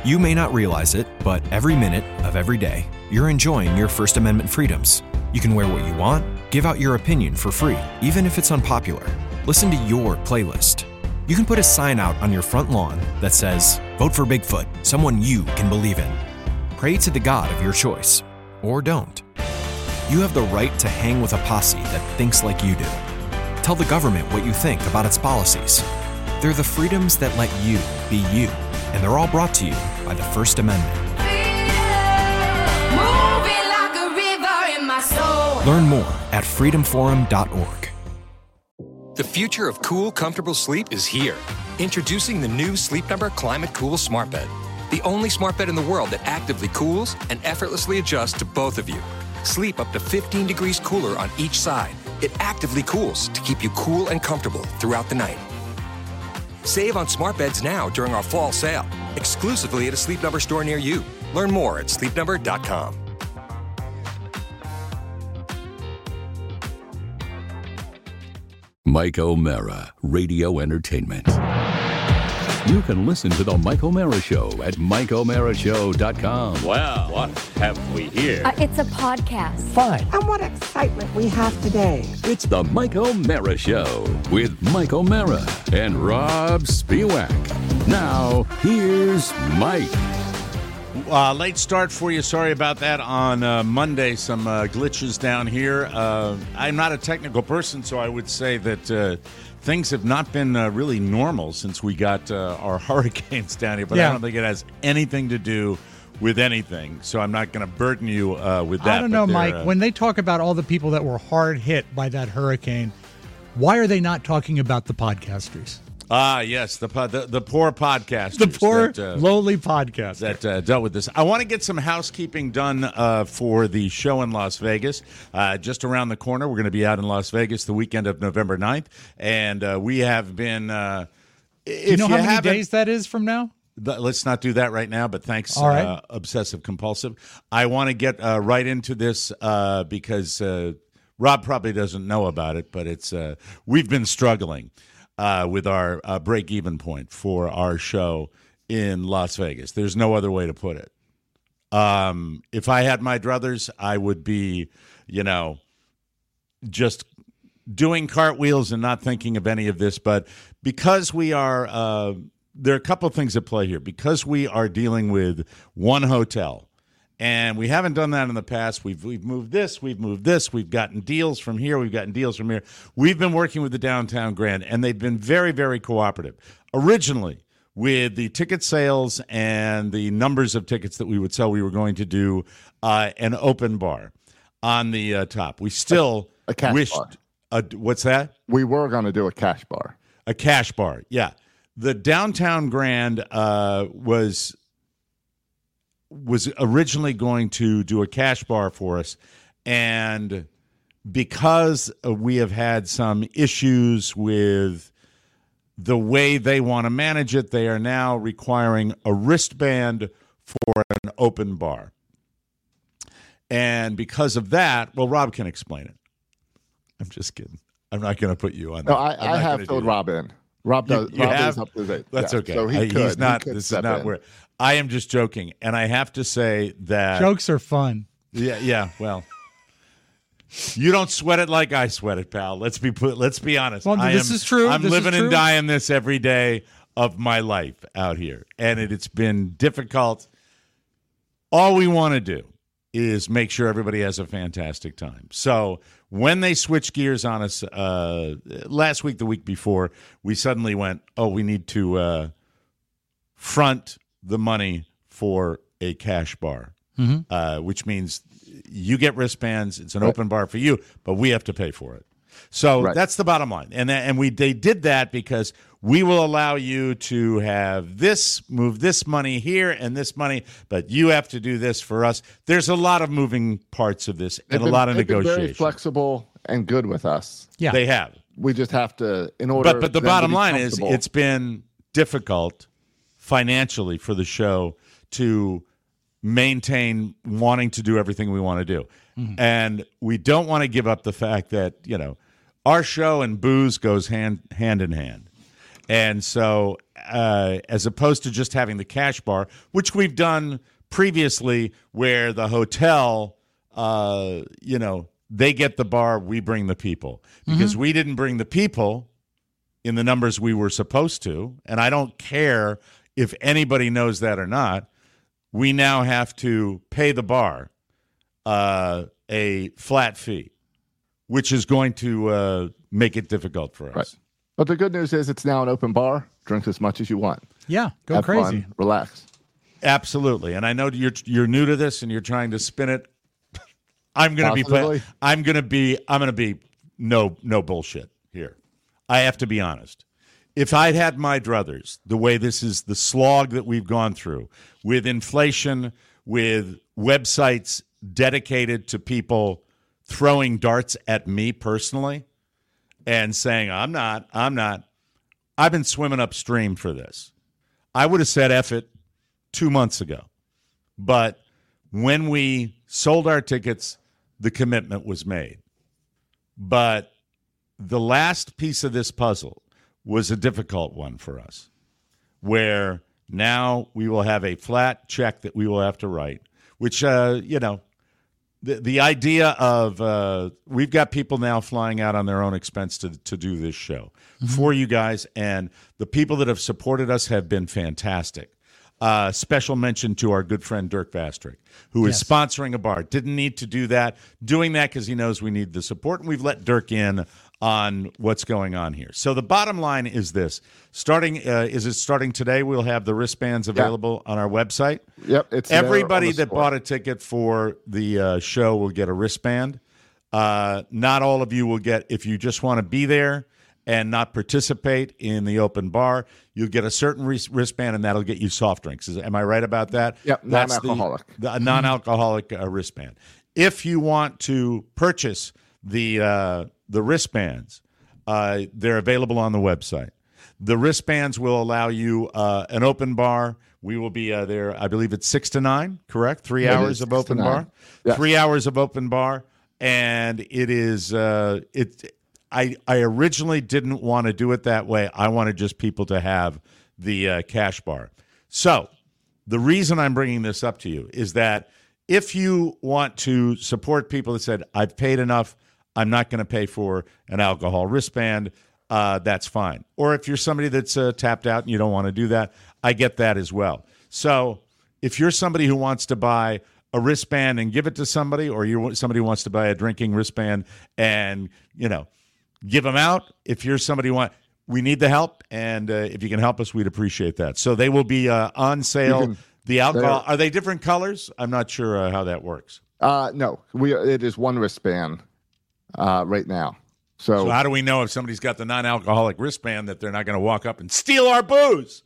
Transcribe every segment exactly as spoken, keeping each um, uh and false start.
You may not realize it, but every minute of every day, you're enjoying your First Amendment freedoms. You can wear what you want, give out your opinion for free, even if it's unpopular. Listen to your playlist. You can put a sign out on your front lawn that says, "Vote for Bigfoot, someone you can believe in." Pray to the God of your choice, or don't. You have the right to hang with a posse that thinks like you do. Tell the government what you think about its policies. They're the freedoms that let you be you, and they're all brought to you by the First Amendment. Learn more at freedom forum dot org. The future of cool, comfortable sleep is here. Introducing the new Sleep Number Climate Cool Smart Bed. The only smart bed in the world that actively cools and effortlessly adjusts to both of you. Sleep up to fifteen degrees cooler on each side. It actively cools to keep you cool and comfortable throughout the night. Save on smart beds now during our fall sale, exclusively at a Sleep Number store near you. Learn more at sleep number dot com. Mike O'Mara, Radio Entertainment. You can listen to The Mike O'Mara Show at mike o'mara show dot com. Well, what have we here? Uh, it's a podcast. Fine. And what excitement we have today. It's The Mike O'Mara Show with Mike O'Mara and Rob Spiewak. Now, here's Mike. Uh, late start for you. Sorry about that on uh, Monday. Some uh, glitches down here. Uh, I'm not a technical person, so I would say that uh, things have not been uh, really normal since we got uh, our hurricanes down here. But yeah. I don't think it has anything to do with anything. So I'm not going to burden you uh, with that. I don't know, Mike. Uh, when they talk about all the people that were hard hit by that hurricane, why are they not talking about the podcasters? Ah, yes, the the, the poor podcasters. The poor, that, uh, lowly podcasters. That uh, dealt with this. I want to get some housekeeping done uh, for the show in Las Vegas. Uh, just around the corner, we're going to be out in Las Vegas the weekend of November ninth. And uh, we have been... Uh, if Do you know you how many haven't- days that is from now? But let's not do that right now, but thanks, All right. uh, Obsessive Compulsive. I want to get uh, right into this uh, because uh, Rob probably doesn't know about it, but it's uh, we've been struggling uh, with our uh, break-even point for our show in Las Vegas. There's no other way to put it. Um, if I had my druthers, I would be, you know, just doing cartwheels and not thinking of any of this. But because we are... Uh, there are a couple of things at play here. Because we are dealing with one hotel, and we haven't done that in the past. We've we've moved this, we've moved this, we've gotten deals from here, we've gotten deals from here. We've been working with the Downtown Grand, and they've been very, very cooperative. Originally, with the ticket sales and the numbers of tickets that we would sell, we were going to do uh, an open bar on the uh, top. We still a, a cash wished. bar. A, what's that? We were going to do a cash bar. A cash bar, yeah. The Downtown Grand uh, was was originally going to do a cash bar for us, and because we have had some issues with the way they want to manage it, they are now requiring a wristband for an open bar. And because of that, well, Rob can explain it. I'm just kidding. I'm not going to put you on that. No, I, I have filled Rob in. Rob does. You, you Rob have? Is up to date. That's yeah. okay. So he I, could. He's not. He could this is step not in. where I am just joking, and I have to say that Jokes are fun. Yeah, yeah. Well, you don't sweat it like I sweat it, pal. Let's be put. Let's be honest. Well, I this am, is true. I'm This is living true. and dying this every day of my life out here, and it, it's been difficult. All we want to do is make sure everybody has a fantastic time. So when they switch gears on us uh, last week, the week before, we suddenly went, oh, we need to uh, front the money for a cash bar, mm-hmm. uh, which means you get wristbands. It's an right. open bar for you, but we have to pay for it. So right. that's the bottom line. And that, and we they did that because we will allow you to have this, move this money here and this money, but you have to do this for us. There's a lot of moving parts of this and been, a lot of they've been negotiation. Very flexible and good with us. Yeah, they have. We just have to, in order. But but the bottom line is, it's been difficult financially for the show to maintain wanting to do everything we want to do, mm-hmm. and we don't want to give up the fact that you know our show and booze goes hand hand in hand. And so uh, as opposed to just having the cash bar, which we've done previously, where the hotel, uh, you know, they get the bar, we bring the people. Because mm-hmm. we didn't bring the people in the numbers we were supposed to, and I don't care if anybody knows that or not, we now have to pay the bar uh, a flat fee, which is going to uh, make it difficult for us. Right. But the good news is it's now an open bar. Drink as much as you want. Yeah, go Have crazy. Fun, relax. Absolutely. And I know you're you're new to this and you're trying to spin it. I'm going to be play, I'm going to be I'm going to be no no bullshit here. I have to be honest. If I'd had my druthers, the way this is the slog that we've gone through with inflation, with websites dedicated to people throwing darts at me personally and saying, I'm not, I'm not, I've been swimming upstream for this. I would have said F it two months ago. But when we sold our tickets, the commitment was made. But the last piece of this puzzle was a difficult one for us, where now we will have a flat check that we will have to write, which, uh, you know, the the idea of uh, we've got people now flying out on their own expense to, to do this show mm-hmm. for you guys, and the people that have supported us have been fantastic. Uh, special mention to our good friend Dirk Vastrick, who yes. is sponsoring a bar. Didn't need to do that. Doing that because he knows we need the support, and we've let Dirk in on what's going on here. So the bottom line is this. Starting, uh, is it starting today? We'll have the wristbands available yeah. on our website. Yep. It's Everybody that bought a ticket for the uh, show will get a wristband. Uh, not all of you will get, if you just want to be there and not participate in the open bar, you'll get a certain wristband, and that'll get you soft drinks. Is, am I right about that? Yep, That's non-alcoholic. The, the non-alcoholic uh, wristband. If you want to purchase the uh, the wristbands, uh, they're available on the website. The wristbands will allow you uh, an open bar. We will be uh, there, I believe it's six to nine, correct? Three it hours of open bar. Yes. Three hours of open bar, and it is uh, it. I, I originally didn't want to do it that way. I wanted just people to have the uh, cash bar. So the reason I'm bringing this up to you is that if you want to support people that said, I've paid enough, I'm not going to pay for an alcohol wristband, uh, that's fine. Or if you're somebody that's uh, tapped out and you don't want to do that, I get that as well. So if you're somebody who wants to buy a wristband and give it to somebody, or you're somebody who wants to buy a drinking wristband and, you know, give them out. If you're somebody who want, we need the help, and uh, if you can help us, we'd appreciate that. So they will be uh, on sale. Can, the alcohol, are they different colors? I'm not sure uh, how that works. Uh, no, we it is one wristband uh, right now. So, so how do we know if somebody's got the non-alcoholic wristband that they're not going to walk up and steal our booze?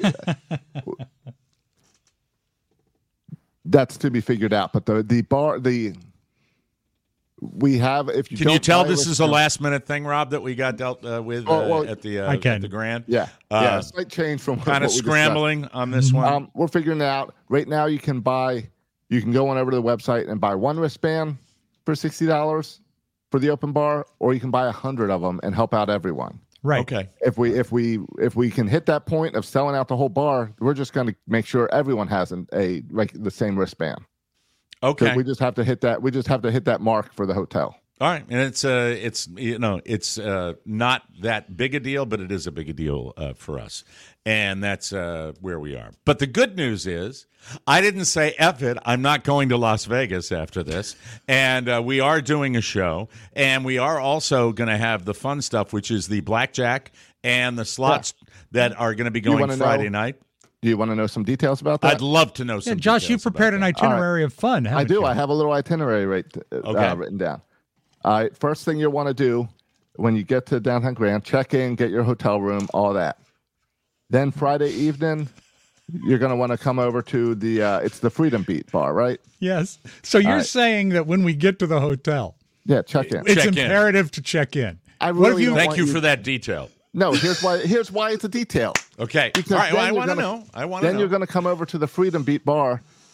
That's to be figured out. But the the bar the. We have, if you can don't you tell this is a last minute thing, Rob, that we got dealt uh, with uh, oh, well, at the uh, I can. at the Grand? Yeah, uh, yeah, slight change from kind of scrambling discussed. on this one. Um, we're figuring it out right now. You can buy, you can go on over to the website and buy one wristband for sixty dollars for the open bar, or you can buy a hundred of them and help out everyone. Right. Okay. If we if we if we can hit that point of selling out the whole bar, we're just going to make sure everyone has an, a like the same wristband. Okay. We just have to hit that. We just have to hit that mark for the hotel. All right, and it's uh, it's you know, it's uh, not that big a deal, but it is a big a deal uh, for us, and that's uh, where we are. But the good news is, I didn't say F it. I'm not going to Las Vegas after this, and uh, we are doing a show, and we are also going to have the fun stuff, which is the blackjack and the slots yeah. that are going to be going Friday know? night. Do you want to know some details about that? I'd love to know some. Yeah, Josh, you prepared an itinerary right. of fun. I do. You? I have a little itinerary right, uh, okay. uh, written down. All right, first thing you'll want to do when you get to downtown Grand, check in, get your hotel room, all that. Then Friday evening, you're going to want to come over to the, uh, it's the Freedom Beat bar, right? Yes. So you're right. saying that when we get to the hotel, yeah, check in. It's check imperative in. to check in. I really what if you, Thank you, you for that detail. No, here's why. Here's why it's a detail. Okay. Because all right. Well, I want to know. I want to know. Then you're going to come over to the Freedom Beat bar,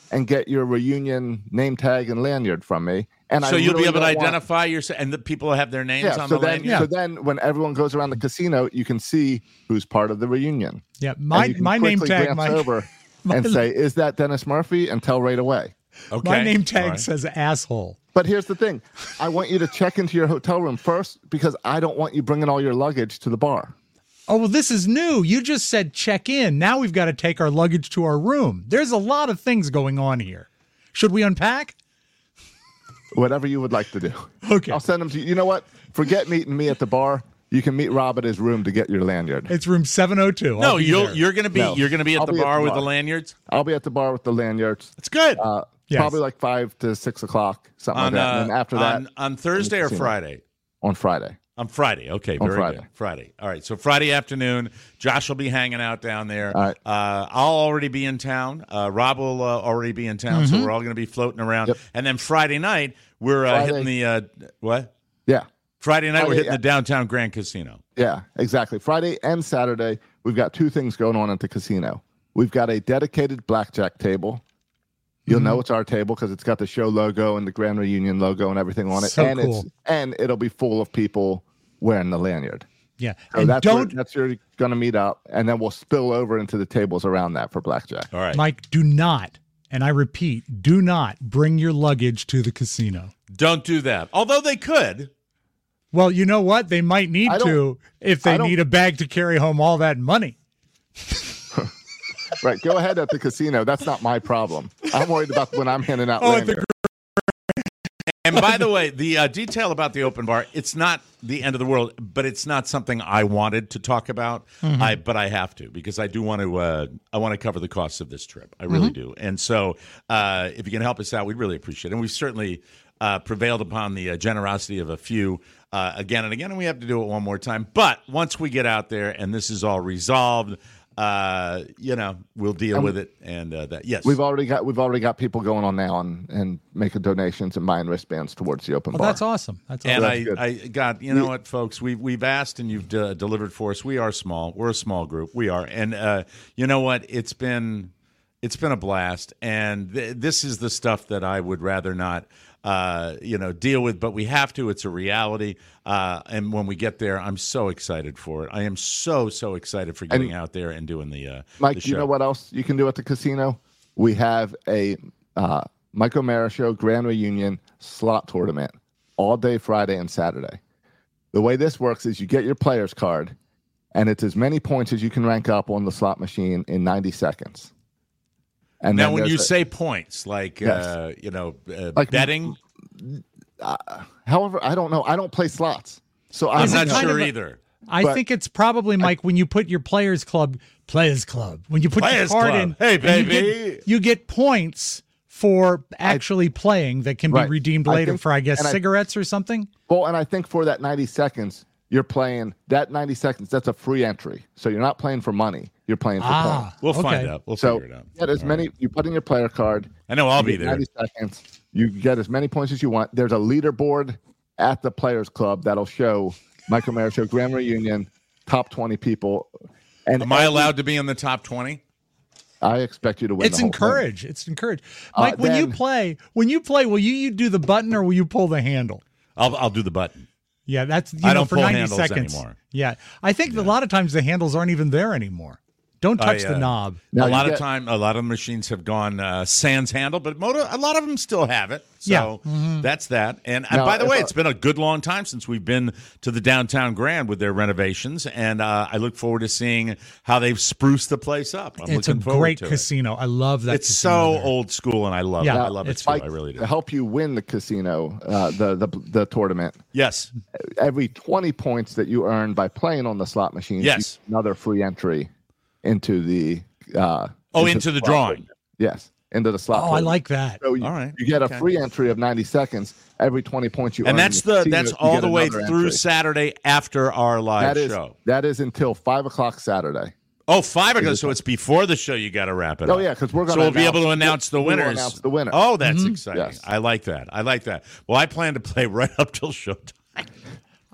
and get your reunion name tag and lanyard from me. And so I you'll really be able to don't want- identify yourself, and the people have their names Yeah, on so the then, lanyard. so then when everyone goes around the casino, you can see who's part of the reunion. Yeah, And my you can my name quickly tag, glance my, over my- and say, "Is that Dennis Murphy?" and tell right away. Okay. my name tag All right. says asshole. But here's the thing: I want you to check into your hotel room first because I don't want you bringing all your luggage to the bar. Oh, well, this is new. You just said check in. Now we've got to take our luggage to our room. There's a lot of things going on here. Should we unpack? Whatever you would like to do. Okay. I'll send them to you. You know what? Forget meeting me at the bar. You can meet Rob at his room to get your lanyard. It's room seven oh two. No, I'll be you'll, there. you're going to be No. you're going to be at I'll the be at bar the with bar. the lanyards. I'll be at the bar with the lanyards. That's good. Uh, Yes. Probably like five to six o'clock, something on like that. uh, And then after that, on, on Thursday or casino. Friday. on Friday. On Friday. Okay, On very Friday. good. Friday. All right. So Friday afternoon, Josh will be hanging out down there. All right. Uh, I'll already be in town. Uh, Rob will uh, already be in town. So we're all going to be floating around. Yep. And then Friday night, we're uh, Friday. hitting the uh, what? Yeah. Friday night, we're Friday, hitting yeah. the downtown Grand Casino. Yeah, exactly. Friday and Saturday, we've got two things going on at the casino. We've got a dedicated blackjack table. You'll know it's our table because it's got the show logo and the Grand Reunion logo and everything on it. So and cool. it's and it'll be full of people wearing the lanyard. Yeah. So and that's don't, where, that's where you're going to meet up, and then we'll spill over into the tables around that for blackjack. All right. Mike, do not, and I repeat, do not bring your luggage to the casino. Don't do that. Although they could. Well, you know what? They might need I don't- to if I they don't- need a bag to carry home all that money. Right, go ahead at the casino. That's not my problem. I'm worried about when I'm handing out Oh, at the lanyards. And by the way, the uh, detail about the open bar, it's not the end of the world, but it's not something I wanted to talk about. I but I have to because I do want to uh, I want to cover the costs of this trip. I really do. And so uh, if you can help us out, we'd really appreciate it. And we've certainly uh, prevailed upon the uh, generosity of a few uh, again and again, and we have to do it one more time. But once we get out there and this is all resolved, uh, you know, we'll deal And with it. And uh, that yes, We've already got we've already got people going on now and, and making donations and buying wristbands towards the open Oh, bar. that's awesome. That's awesome. And That's I, good. I, God, you know what, folks? We've we've asked and you've de- delivered for us. We are small. We're a small group. We are, and uh, you know what? It's been it's been a blast. And th- this is the stuff that I would rather not, uh, you know, deal with. But we have to. It's a reality. Uh, and when we get there, I'm so excited for it. I am so so excited for getting out there and doing the. Uh, Mike, the do you show. know what else you can do at the casino? We have a uh, Mike O'Mara Show Grand Reunion slot tournament all day Friday and Saturday. The way this works is you get your player's card, and it's as many points as you can rank up on the slot machine in ninety seconds. And Now, then when there's you a- say points, like Yes. uh, you know, uh, Like- betting, however, I don't know. I don't play slots, so I'm Is it not kind sure of a- either. I but- think it's probably, Mike, when you put your Players Club, Players Club, when you put Players your card Club. in, Hey, and you baby. get, you get points for actually playing that can be Right. redeemed I later think- for, I guess, and I- cigarettes or something. Well, and I think for that ninety seconds, you're playing that ninety seconds. That's a free entry, so you're not playing for money. You're playing for points. Ah, We'll find okay. out. We'll So figure it out. get as All many. right. You put in your player card. I know I'll you be get there. ninety seconds. You get as many points as you want. There's a leaderboard at the Players Club that'll show Michael Mayer Show Grand Reunion top twenty people. And Am I every- allowed to be in the top twenty? I expect you to win. It's the whole thing. encouraged. It's encouraged. Uh, Mike, when you then- play, when you play, will you, you do the button or will you pull the handle? I'll I'll do the button. Yeah, that's you I know, don't for pull ninety handles seconds. anymore. Yeah, I think a lot of times the handles aren't even there anymore. Don't touch I, uh, the knob. Now a you lot of get- time, a lot of machines have gone uh, sans handle, but moto, a lot of them still have it. So Yeah. Mm-hmm. that's that. And, and Now, by the if way, I- it's been a good long time since we've been to the downtown Grand with their renovations, and uh, I look forward to seeing how they've spruced the place up. I'm It's a looking forward great to it. casino. I love that. It's casino so there. old school, and I love Yeah, it. I love it it's too. Mike, I really do. to help you win the casino, uh, the, the the tournament. Yes. Every twenty points that you earn by playing on the slot machines, you Yes. get another free entry into the. Uh, Oh, into the slot drawing. tournament. Yes, into the slot. Oh, I tournament. like that. So you, All right. you get a Okay. free entry of ninety seconds every twenty points you earn. And in that's the casino, that's you all get the way another through entry. Saturday after our live That is show. that is until five o'clock Saturday. Oh, five o'clock. So it's before the show. You got to wrap it Oh up. yeah, because we're So going. we'll be able to announce the we will winners. Announce the winner. Oh, that's exciting. Yes. I like that. I like that. Well, I plan to play right up till showtime.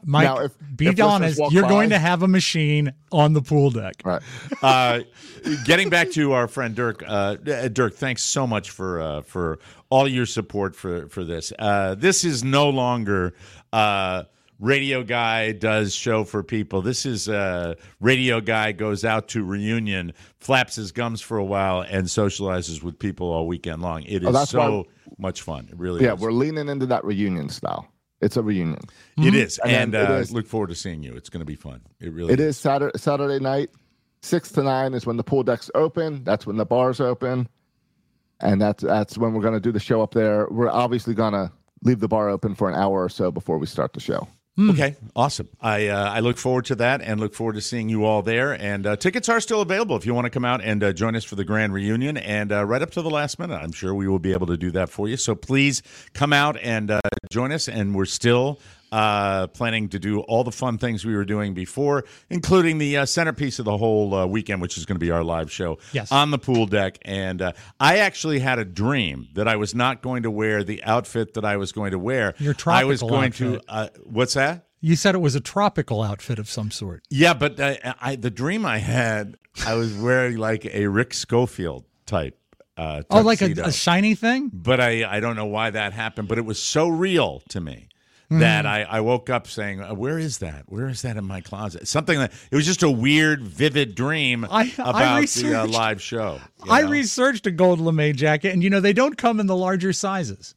Mike, Now, if- be if listeners honest, walk you're by- going to have a machine on the pool deck. Right. Uh, getting back to our friend Dirk, uh, Dirk, thanks so much for uh, for all your support for for this. Uh, this is no longer uh, radio guy does show for people. This is uh, radio guy goes out to reunion, flaps his gums for a while, and socializes with people all weekend long. It is Oh, that's so why- much fun. It really Yeah, is. we're leaning into that reunion style. It's a reunion. It is, And and, then it uh, is- look forward to seeing you. It's going to be fun. It really It is Saturday, Saturday night, six to nine is when the pool deck's open. That's when the bar's open, and that's that's when we're going to do the show up there. We're obviously going to leave the bar open for an hour or so before we start the show. Okay, awesome. I uh, I look forward to that and look forward to seeing you all there. And uh, tickets are still available if you want to come out and uh, join us for the grand reunion. And uh, right up to the last minute, I'm sure we will be able to do that for you. So please come out and uh, join us. And we're still uh, planning to do all the fun things we were doing before, including the uh, centerpiece of the whole uh, weekend, which is going to be our live show Yes. on the pool deck. And uh, I actually had a dream that I was not going to wear the outfit that I was going to wear. Your I was tropical going outfit. to. Uh, what's that? You said it was a tropical outfit of some sort. Yeah, but uh, I, the dream I had, I was wearing like a Rick Schofield type uh, Oh, like a, tuxedo. a shiny thing? But I, I don't know why that happened, but it was so real to me that I, I woke up saying, uh, where is that? Where is that in my closet? Something that, it was just a weird, vivid dream I- I about the uh, researched- live show. you I know? researched a gold lame jacket, and you know, they don't come in the larger sizes.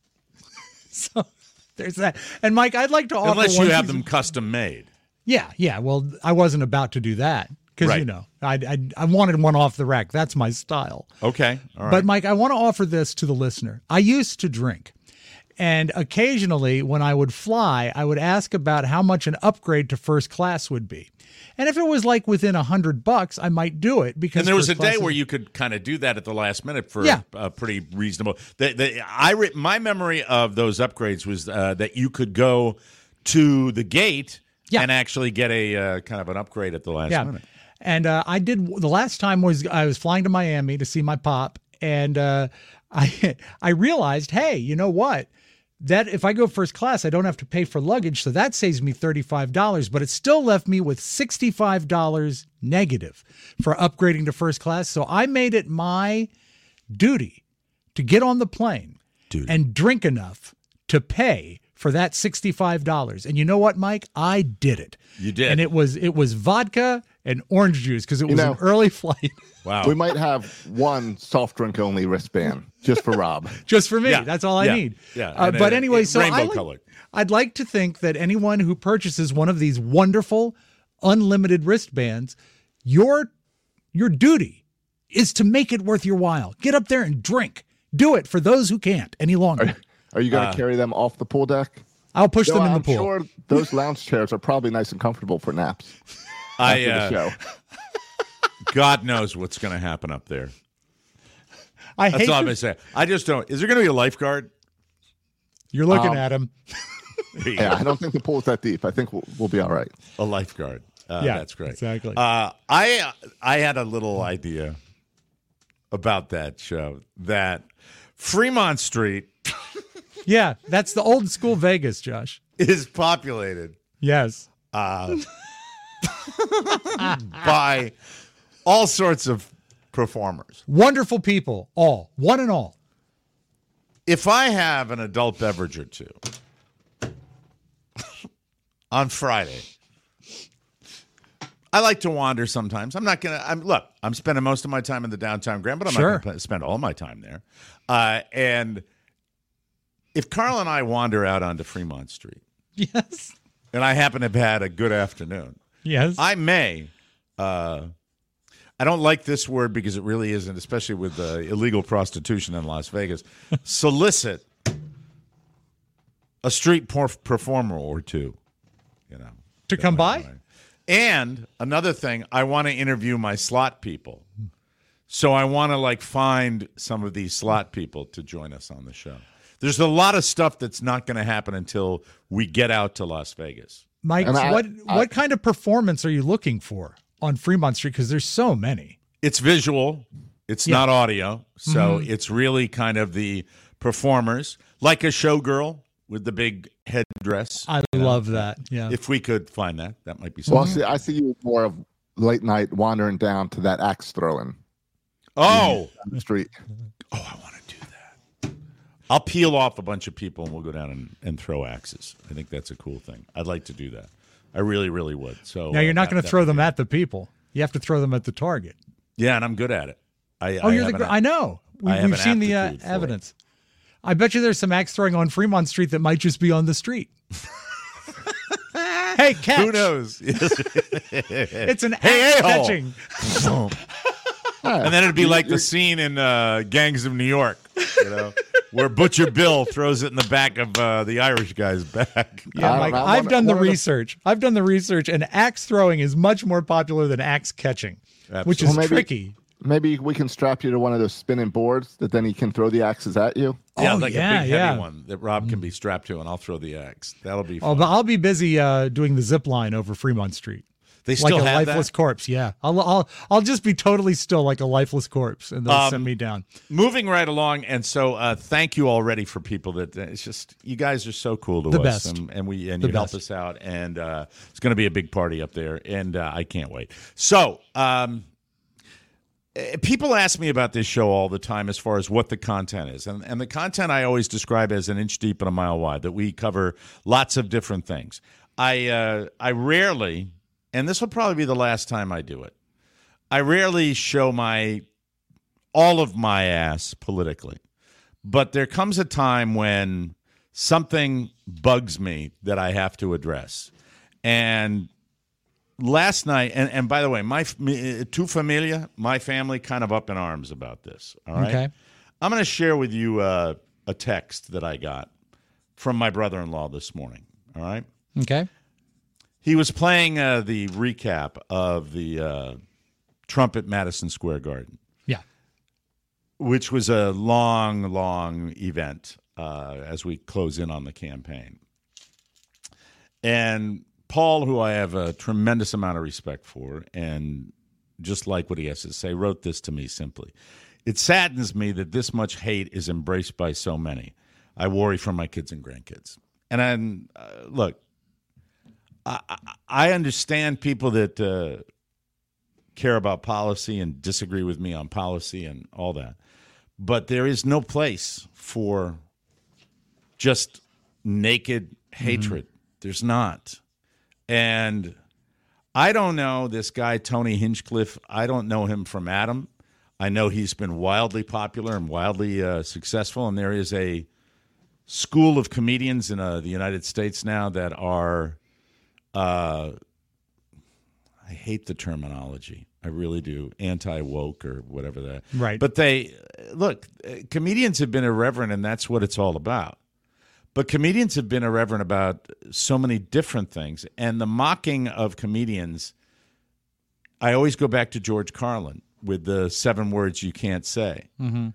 So there's that. And Mike, I'd like to offer Unless one you have piece them of- custom made. Yeah, yeah. Well, I wasn't about to do that because, Right. you know, I, I, I wanted one off the rack. That's my style. Okay, all right. But, Mike, I want to offer this to the listener. I used to drink. And occasionally, when I would fly, I would ask about how much an upgrade to first class would be. And if it was like within a hundred bucks, I might do it because And there was a first class day is- where you could kind of do that at the last minute for Yeah. a pretty reasonable. The, the, I re, my memory of those upgrades was uh, that you could go to the gate Yeah. and actually get a uh, kind of an upgrade at the last yeah. minute. And uh, I did the last time was I was flying to Miami to see my pop, and uh, I I realized, hey, you know what? That if I go first class, I don't have to pay for luggage, so that saves me thirty-five dollars, but it still left me with sixty-five dollars negative for upgrading to first class. So I made it my duty to get on the plane Duty. and drink enough to pay for that sixty-five dollars. And you know what, Mike? I did it. You did. And it was it was vodka and orange juice because it was know- an early flight. Wow. We might have one soft drink only wristband just for Rob. Just for me. Yeah, That's all I yeah, need. yeah, Uh, and, but uh, anyway, it's so I rainbow like- colored. I'd like to think that anyone who purchases one of these wonderful unlimited wristbands, your your duty is to make it worth your while. Get up there and drink. Do it for those who can't any longer. Are you going to carry them off the pool deck? I'll push No, them in I'm the pool. sure those lounge chairs are probably nice and comfortable for naps I, after uh, the show. God knows what's going to happen up there. I That's hate all I'm to- going to say. I just don't. Is there going to be a lifeguard? you're looking Um, at him. There you Yeah, go. I don't think the pool's that deep. I think we'll, we'll be all right. A lifeguard. Uh, Yeah, that's great. exactly. Uh, I I had a little idea about that show that Fremont Street Yeah, that's the old school Vegas, Josh. is populated Yes. uh, by all sorts of performers. Wonderful people, all, one and all. If I have an adult beverage or two on Friday, I like to wander sometimes. I'm not gonna. I'm look. I'm spending most of my time in the downtown Grand, but I'm Sure. not gonna spend all my time there. Uh, and if Carl and I wander out onto Fremont Street, Yes. and I happen to have had a good afternoon, Yes. I may. Uh, I don't like this word because it really isn't, especially with uh, illegal prostitution in Las Vegas. Solicit a street por- performer or two, you know, to come by? And another thing, I want to interview my slot people. So I want to like find some of these slot people to join us on the show. There's a lot of stuff that's not going to happen until we get out to Las Vegas. Mike, And I- what I- what kind of performance are you looking for on Fremont Street? Because there's so many. It's visual. It's Yeah. not audio. So it's really kind of the performers, like a showgirl with the big head dress. I you know. love that. Yeah. If we could find that, that might be Well, something. see, I see you more of late night wandering down to that axe throwing Oh, on the street. oh, I want to do that. I'll peel off a bunch of people and we'll go down and, and throw axes. I think that's a cool thing. I'd like to do that. I really, really would. So Now, you're uh, not that- going to that throw would them be- at the people. You have to throw them at the target. Yeah, and I'm good at it. I, Oh, I you're have the. an gr- I know. We, I have we've an seen the uh, aptitude for it. evidence. I bet you there's some axe throwing on Fremont Street that might just be on the street. Hey, catch! Who knows? It's an Hey, axe a-hole. catching. And then it'd be like the scene in uh, Gangs of New York, you know, where Butcher Bill throws it in the back of uh, the Irish guy's back. Yeah, I Mike, don't know. I've One- done the one of the- research. I've done the research, and axe throwing is much more popular than axe catching, which is Well, maybe- tricky. Maybe we can strap you to one of those spinning boards that then he can throw the axes at you. Yeah, Oh, like yeah, a big yeah. heavy one that Rob can be strapped to, and I'll throw the axe. That'll be Oh, fun. but I'll be busy uh, doing the zip line over Fremont Street. they Like still a have lifeless that? corpse, yeah. I'll, I'll I'll just be totally still like a lifeless corpse, and they'll Um, send me down. Moving right along, and so uh, thank you already for people that uh, it's just you guys are so cool to The us, best. and, and we and The you help best. us out, and uh, it's going to be a big party up there, and uh, I can't wait. So. Um, Uh, People ask me about this show all the time as far as what the content is. And, and the content I always describe as an inch deep and a mile wide, that we cover lots of different things. I uh, I rarely, and this will probably be the last time I do it, I rarely show my all of my ass politically. But there comes a time when something bugs me that I have to address. And last night, and, and by the way, my me- tu familia, my family, kind of up in arms about this. All right, Okay. I'm going to share with you uh, a text that I got from my brother-in-law this morning. All right, Okay. he was playing uh, the recap of the uh, Trump at Madison Square Garden, Yeah. which was a long, long event uh, as we close in on the campaign, and Paul, who I have a tremendous amount of respect for and just like what he has to say, wrote this to me simply. It saddens me that this much hate is embraced by so many. I worry for my kids and grandkids. And I'm, uh, look, I, I, I understand people that uh, care about policy and disagree with me on policy and all that. But there is no place for just naked hatred. There's not. And I don't know this guy, Tony Hinchcliffe. I don't know him from Adam. I know he's been wildly popular and wildly uh, successful. And there is a school of comedians in uh, the United States now that are, uh, I hate the terminology. I really do. Anti-woke or whatever that. Right. But they, look, comedians have been irreverent, and that's what it's all about. But comedians have been irreverent about so many different things. And the mocking of comedians, I always go back to George Carlin with the seven words you can't say. Mm-hmm.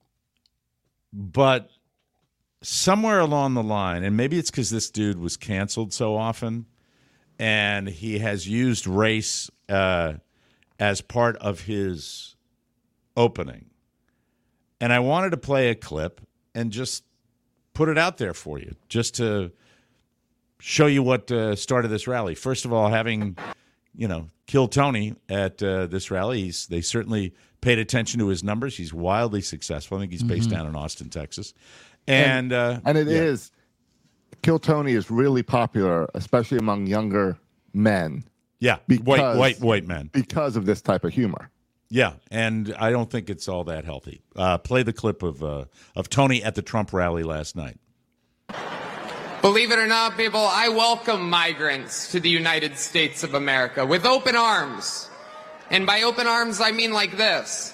But somewhere along the line, and maybe it's because this dude was canceled so often, and he has used race uh, as part of his opening. And I wanted to play a clip and just put it out there for you, just to show you what uh, started this rally. First of all, having, you know, killed Tony at uh, this rally, he's, they certainly paid attention to his numbers. He's wildly successful. I think he's based Mm-hmm. down in Austin, Texas. And uh, And it yeah. is, Kill Tony is really popular, especially among younger men, Yeah, white, because- white, white men. because of this type of humor. Yeah, and I don't think it's all that healthy. Uh, play the clip of uh, of Tony at the Trump rally last night. Believe it or not, people, I welcome migrants to the United States of America with open arms. And by open arms, I mean like this.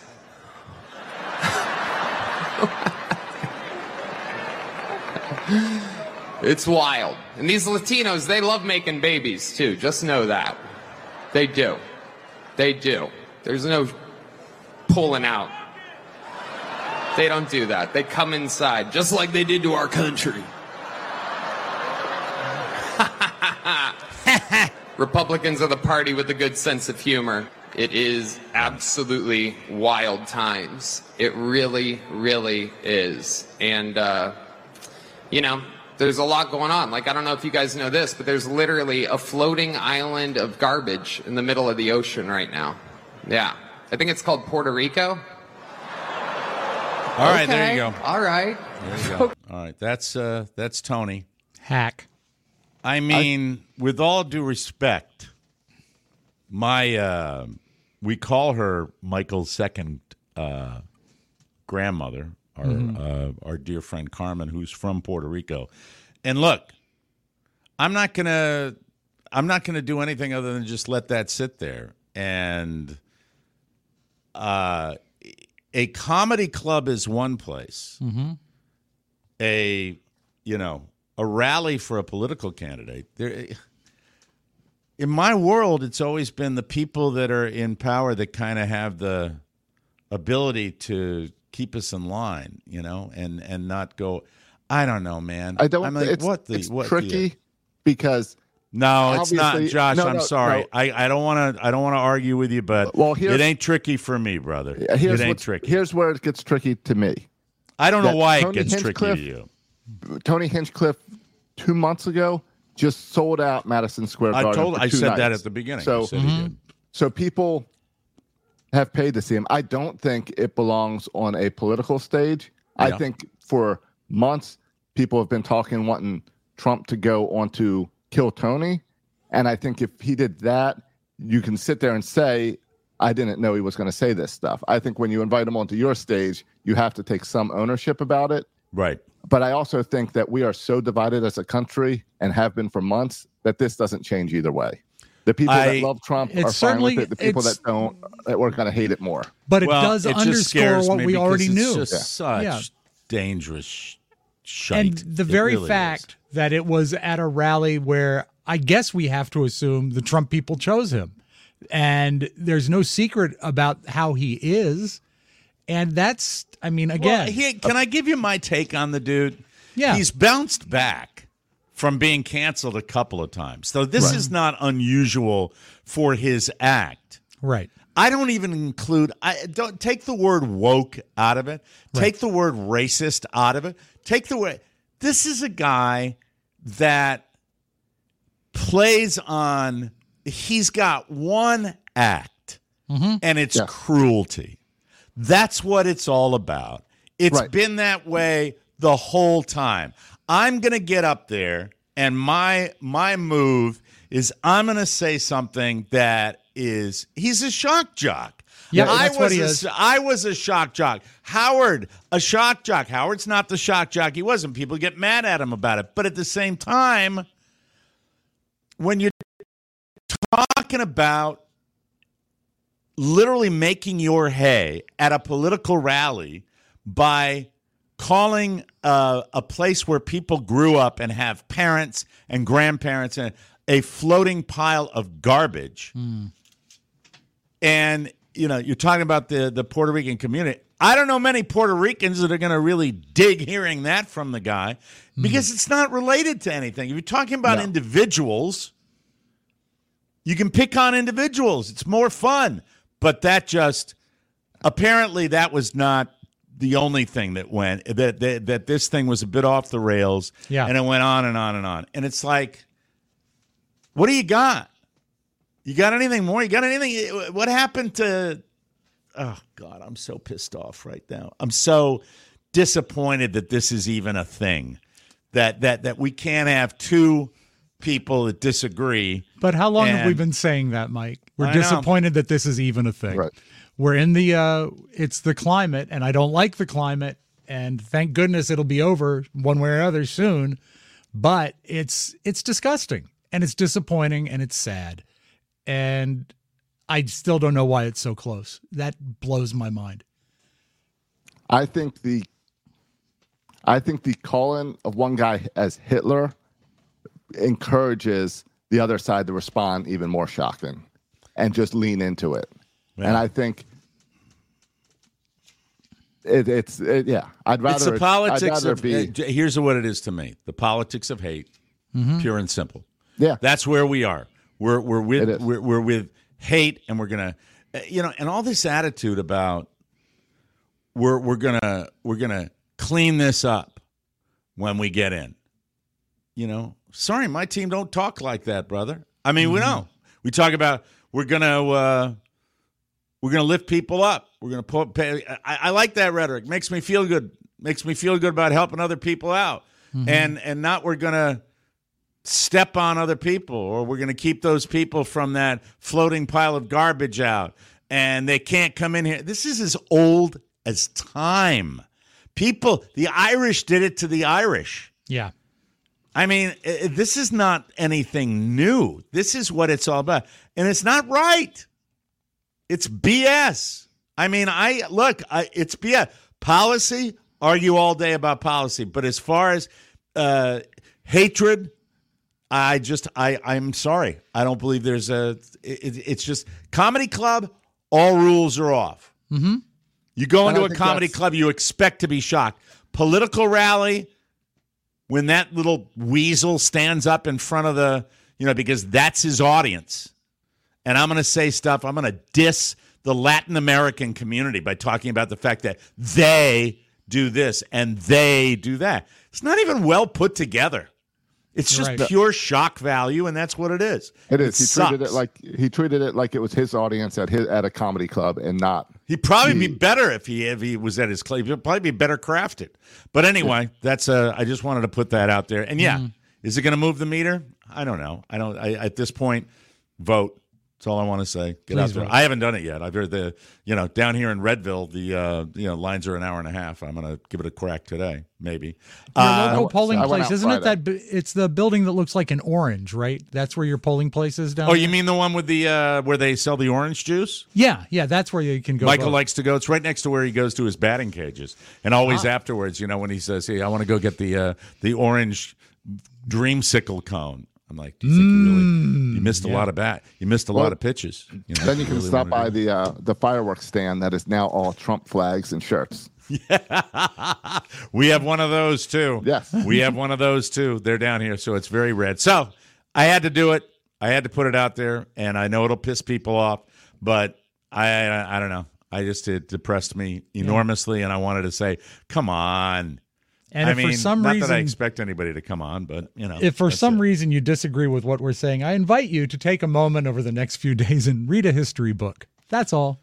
It's wild. And these Latinos, they love making babies, too. Just know that. They do. They do. There's no pulling out. They don't do that. They come inside, just like they did to our country. Republicans are the party with a good sense of humor. It is absolutely wild times. It really, really is. And, uh, you know, there's a lot going on. Like, I don't know if you guys know this, but there's literally a floating island of garbage in the middle of the ocean right now. Yeah. I think it's called Puerto Rico. All right, okay. there you go. All right. There you go. All right, that's uh, that's Tony. Hack. I mean, I, with all due respect, my uh, we call her Michael's second uh, grandmother, our mm-hmm. uh, our dear friend Carmen, who's from Puerto Rico. And look, I'm not gonna I'm not gonna do anything other than just let that sit there. And uh, a comedy club is one place. Mm-hmm. A you know. A rally for a political candidate. There, in my world, it's always been the people that are in power that kind of have the ability to keep us in line, you know, and, and not go. I don't know, man. I don't. I'm like, it's what the, it's what tricky the, because no, it's not, Josh. No, I'm no, sorry. No. I, I don't want to. I don't want to argue with you, but well, it ain't tricky for me, brother. Here's it ain't tricky. Here's where it gets tricky to me. I don't know why Tony it gets Hinchcliffe, tricky to you. Tony Hinchcliffe, two months ago, just sold out Madison Square Garden. I told. I said nights. that at the beginning. So, mm-hmm. so people have paid to see him. I don't think it belongs on a political stage. Yeah. I think for months people have been talking, wanting Trump to go on to kill Tony, and I think if he did that, you can sit there and say, I didn't know he was going to say this stuff. I think when you invite him onto your stage, you have to take some ownership about it. Right. But I also think that we are so divided as a country and have been for months that this doesn't change either way. The people I, that love Trump are fine with it. The people that don't, that we're going to hate it more. But it well, does it underscore what we already it's knew. Just yeah. such yeah. dangerous shite. And the very really fact is. that it was at a rally where I guess we have to assume the Trump people chose him. And there's no secret about how he is. And that's, I mean, again. Well, he, can I give you my take on the dude? Yeah. He's bounced back from being canceled a couple of times. So this right. is not unusual for his act. Right. I don't even include, I don't take the word woke out of it. Right. Take the word racist out of it. Take the word, this is a guy that plays on, he's got one act, mm-hmm. and it's yeah. cruelty. That's what it's all about. It's right. been that way the whole time. I'm going to get up there, and my my move is I'm going to say something that is, he's a shock jock. Yeah, I that's was what he a, is. I was a shock jock. Howard, a shock jock. Howard's not the shock jock he wasn't. People get mad at him about it. But at the same time, when you're talking about literally making your hay at a political rally by calling uh, a place where people grew up and have parents and grandparents and a floating pile of garbage. Mm. And, you know, you're talking about the, the Puerto Rican community. I don't know many Puerto Ricans that are going to really dig hearing that from the guy because mm. it's not related to anything. If you're talking about no. individuals, you can pick on individuals. It's more fun. But that just, apparently that was not the only thing that went, that, that that this thing was a bit off the rails. Yeah. And it went on and on and on. And it's like, what do you got? You got anything more? You got anything? What happened to, oh, God, I'm so pissed off right now. I'm so disappointed that this is even a thing, that that that we can't have two people that disagree. But how long and, have we been saying that, Mike? We're I disappointed know. that this is even a thing. Right. We're in the, uh, it's the climate, and I don't like the climate, and thank goodness it'll be over one way or another soon, but it's it's disgusting, and it's disappointing, and it's sad, and I still don't know why it's so close. That blows my mind. I think the, I think the calling of one guy as Hitler encourages the other side to respond even more shocking and just lean into it. Yeah. And I think it, it's, it, yeah, I'd rather, it's the politics I'd rather of, be. uh, here's what it is to me. The politics of hate, mm-hmm. pure and simple. Yeah. That's where we are. We're, we're with, we're, we're with hate, and we're going to, you know, and all this attitude about we're, we're going to, we're going to clean this up when we get in. you know, sorry, my team don't talk like that, brother. I mean, Mm-hmm. we don't. We talk about we're gonna uh, we're gonna lift people up. We're gonna put. Pay. I, I like that rhetoric. Makes me feel good. Makes me feel good about helping other people out, Mm-hmm. and and not we're gonna step on other people, or we're gonna keep those people from that floating pile of garbage out, and they can't come in here. This is as old as time. People, the Irish did it to the Irish. Yeah. I mean, i- this is not anything new. This is what it's all about. And it's not right. It's B S. I mean, I look, I, it's B S. Policy, argue all day about policy. But as far as uh, hatred, I just, I, I'm sorry. I don't believe there's a, it, it's just comedy club, all rules are off. Mm-hmm. You go And into I a think comedy that's- club, you expect to be shocked. Political rally, when that little weasel stands up in front of the, you know, because that's his audience. And I'm going to say stuff, I'm going to diss the Latin American community by talking about the fact that they do this and they do that. It's not even well put together. It's just Right. pure shock value, and that's what it is. It is. He sucks. treated it like he treated it like it was his audience at his at a comedy club, and not. He'd probably he- be better if he if he was at his club. He'd probably be better crafted. But anyway, that's uh I just wanted to put that out there. And yeah, Mm-hmm. is it going to move the meter? I don't know. I don't. I, at this point, vote. That's all I want to say. Get out Please there. vote. I haven't done it yet. I've heard the you know down here in Redville, the uh, you know lines are an hour and a half. I'm going to give it a crack today, maybe. Your Uh, local polling I went place, out isn't it Friday. that? bu- It's the building that looks like an orange, right? That's where your polling place is down oh, there? you mean the one with the uh, where they sell the orange juice? Yeah, yeah, that's where you can go. Michael vote. likes to go. It's right next to where he goes to his batting cages, and always afterwards, you know, when he says, "Hey, I want to go get the uh, the orange dreamsicle cone." I'm like, "Do you think you really you missed a lot of bat? You missed a Well, lot of pitches." You know, Then if you can really stop wanna by do the uh, the fireworks stand that is now all Trump flags and shirts. it. We have one of those too. Yes. we have one of those too. They're down here, so it's very red. So I had to do it. I had to put it out there, and I know it'll piss people off, but I I, I don't know. I just it depressed me enormously, and I wanted to say, "Come on." And I if mean, for some not reason, that I expect anybody to come on, but you know, if for that's some it. reason you disagree with what we're saying, I invite you to take a moment over the next few days and read a history book. That's all.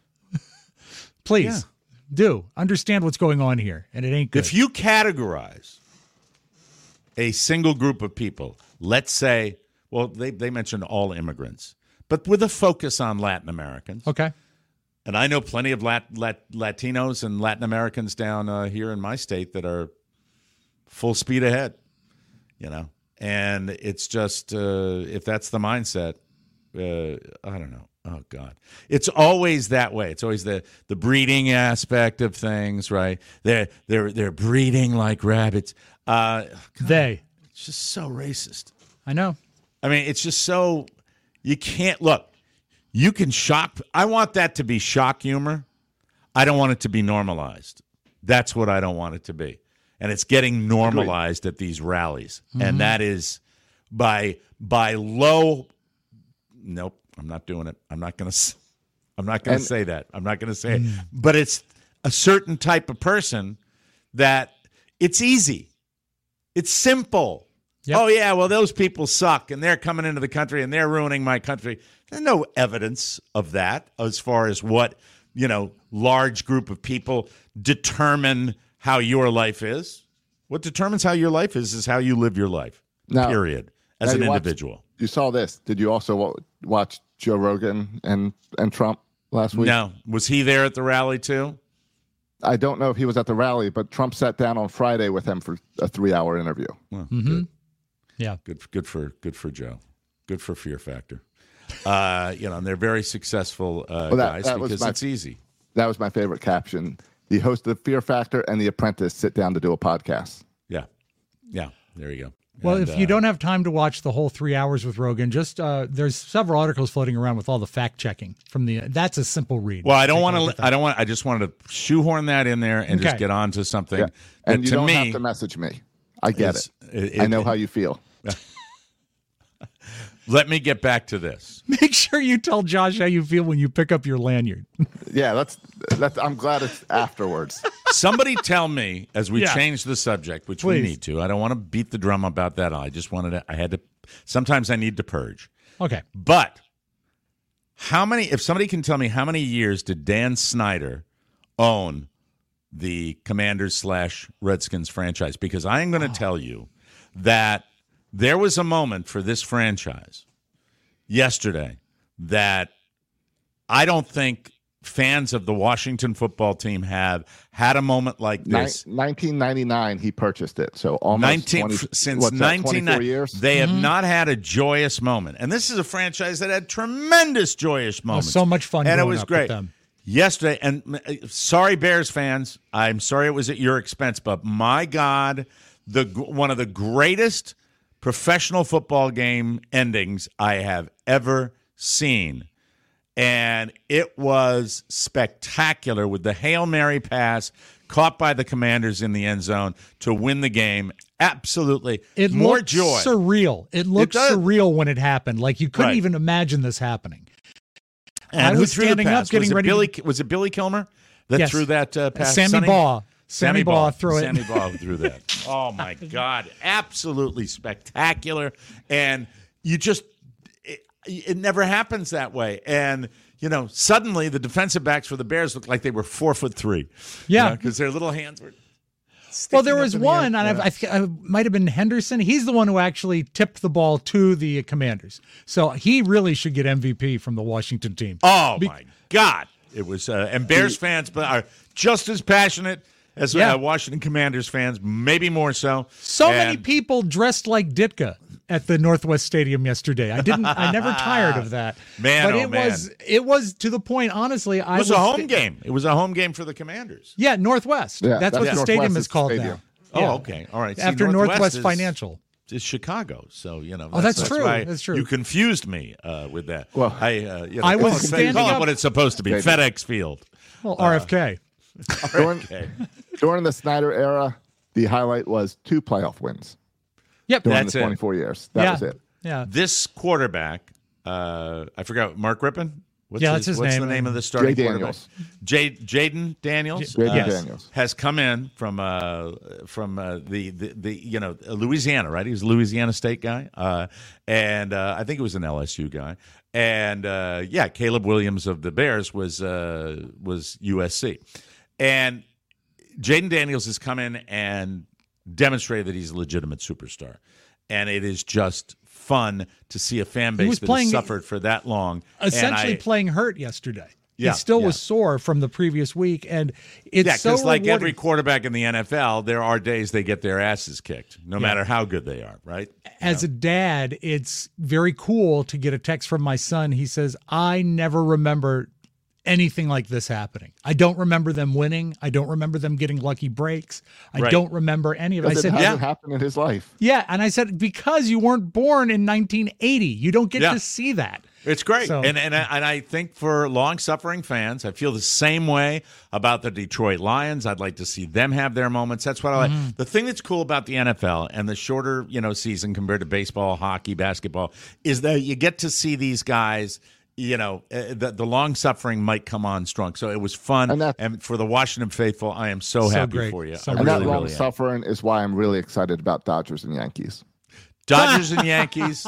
Please Yeah. do understand what's going on here, and it ain't good. If you categorize a single group of people, let's say, well, they they mentioned all immigrants, but with a focus on Latin Americans, okay, and I know plenty of Lat, Lat, Latinos and Latin Americans down uh, here in my state that are full speed ahead, you know, and it's just uh, if that's the mindset, uh, I don't know. Oh God, it's always that way. It's always the the breeding aspect of things, right? They're they're they're breeding like rabbits. Uh, they. it's just so racist. I know. I mean, it's just so you can't look. You can shock. I want that to be shock humor. I don't want it to be normalized. That's what I don't want it to be. And it's getting normalized at these rallies, Mm-hmm. and that is by by low. Nope, I'm not doing it. I'm not gonna. s- I'm not gonna And- say that. I'm not gonna say Mm. it. But it's a certain type of person that it's easy. It's simple. Yep. Oh yeah, well those people suck, and they're coming into the country and they're ruining my country. There's no evidence of that as far as what you know, large group of people determine how your life is. What determines how your life is is how you live your life. Now- period. As now an you watched- individual. You saw this. Did you also wa- watch Joe Rogan and and Trump last week? No, was he there at the rally too? I don't know if he was at the rally, but Trump sat down on Friday with him for a three-hour interview. Well, Mm-hmm. good. Yeah. Good, good for good for Joe. Good for Fear Factor. Uh, you know, and they're very successful uh, Well, that- guys that was because my- it's easy. That was my favorite caption. The host of Fear Factor and The Apprentice sit down to do a podcast. Yeah, yeah. There you go. Well, And, if you uh, don't have time to watch the whole three hours with Rogan, just uh, there's several articles floating around with all the fact checking from the. That's a simple read. well, I don't Take a want look at to. that. I don't want. I just wanted to shoehorn that in there and just Okay. get on to something Yeah. that And you to don't me have to message me. I get is- it. it- I know it- how you feel. let me get back to this. Make sure you tell Josh how you feel when you pick up your lanyard. Yeah, that's that's. I'm glad it's afterwards. Somebody tell me, as we Yeah. change the subject, which Please. we need to. I don't want to beat the drum about that. I just wanted to. I had to. Sometimes I need to purge. Okay. But how many? If somebody can tell me how many years did Dan Snyder own the Commanders slash Redskins franchise? Because I am going to oh. tell you that there was a moment for this franchise yesterday that I don't think fans of the Washington football team have had a moment like this. nineteen ninety-nine, he purchased it. So almost nineteen twenty, since nineteen ninety years. They Mm-hmm. have not had a joyous moment. And this is a franchise that had tremendous joyous moments. so much fun and it growing was up great. with them. Yesterday, and uh, sorry, Bears fans, I'm sorry it was at your expense, but my God, the one of the greatest professional football game endings I have ever seen. And it was spectacular with the Hail Mary pass caught by the Commanders in the end zone to win the game. Absolutely. It More looked joy. surreal. It looked does. surreal when it happened. Like you couldn't Right. even imagine this happening. And I who was threw the standing pass? up, getting was it ready. Billy, to, was it Billy Kilmer that Yes. threw that uh, pass? Sammy Sonny? Baugh. Sammy, Sammy Baugh Baugh threw it. Sammy Baugh threw that. Oh, my God. Absolutely spectacular. And you just, it, it never happens that way. And, you know, suddenly the defensive backs for the Bears looked like they were four foot three. Yeah. Because their little hands were. Well, there sticking was up in the one, air. and Yeah. I, I, th- I might have been Henderson. He's the one who actually tipped the ball to the Commanders. So he really should get M V P from the Washington team. Oh, Be- my God. It was, uh, and Bears fans but are just as passionate as Yeah. uh, Washington Commanders fans, maybe more so. So And- many people dressed like Ditka at the Northwest Stadium yesterday. I didn't. I never tired of that. Man, but oh, it man. was. It was to the point. Honestly, I It was a home game. It was a home game for the Commanders. Yeah, Northwest. Yeah, that's, that's what the Northwest stadium is is called stadium. now. Oh, Yeah. okay. All right. See, After Northwest, Northwest is, Financial. is Chicago. So, you know. Oh, that's true. why That's true. You confused me uh, with that. Well, I, uh, you know, I was call it- standing call it up- what it's supposed to be. Okay. FedEx Field. Well, R F K. During, Okay. during the Snyder era, the highlight was two playoff wins Yep. during That's the it. twenty-four years. That yeah. was it. Yeah. This quarterback, uh, I forgot, Mark Rippon? What's Yeah, his, that's his what's name. the name of the starting Jay quarterback? Daniels. Jay, Jaden Daniels, Jaden uh, Daniels. has come in from uh, from uh, the, the the you know Louisiana, right? He's a Louisiana State guy, uh, and uh, I think he was an L S U guy. And uh, yeah, Caleb Williams of the Bears was uh, was U S C, and Jaden Daniels has come in and demonstrated that he's a legitimate superstar, and it is just fun to see a fan base was that playing- has suffered for that long. Essentially and I, playing hurt yesterday. Yeah, he still yeah. was sore from the previous week, and it's yeah, so because like rewarding. every quarterback in the N F L, there are days they get their asses kicked, no matter how good they are, right? As a dad, it's very cool to get a text from my son. He says, I never remember anything like this happening. I don't remember them winning. I don't remember them getting lucky breaks. I Right. don't remember any of it. I Because it said, hasn't yeah. happened in his life. yeah. And I said, because you weren't born in nineteen eighty, you don't get Yeah. to see that. It's great, So- and and I, and I think for long-suffering fans, I feel the same way about the Detroit Lions. I'd like to see them have their moments. That's what I like. Mm-hmm. The thing that's cool about the N F L and the shorter, you know, season compared to baseball, hockey, basketball, is that you get to see these guys. You know, uh, the, the long suffering might come on strong. So it was fun, And and, that- for the Washington faithful, I am so, So happy great. for you. So I And great. really, that long really am. suffering is why I'm really excited about Dodgers and Yankees. Dodgers and Yankees.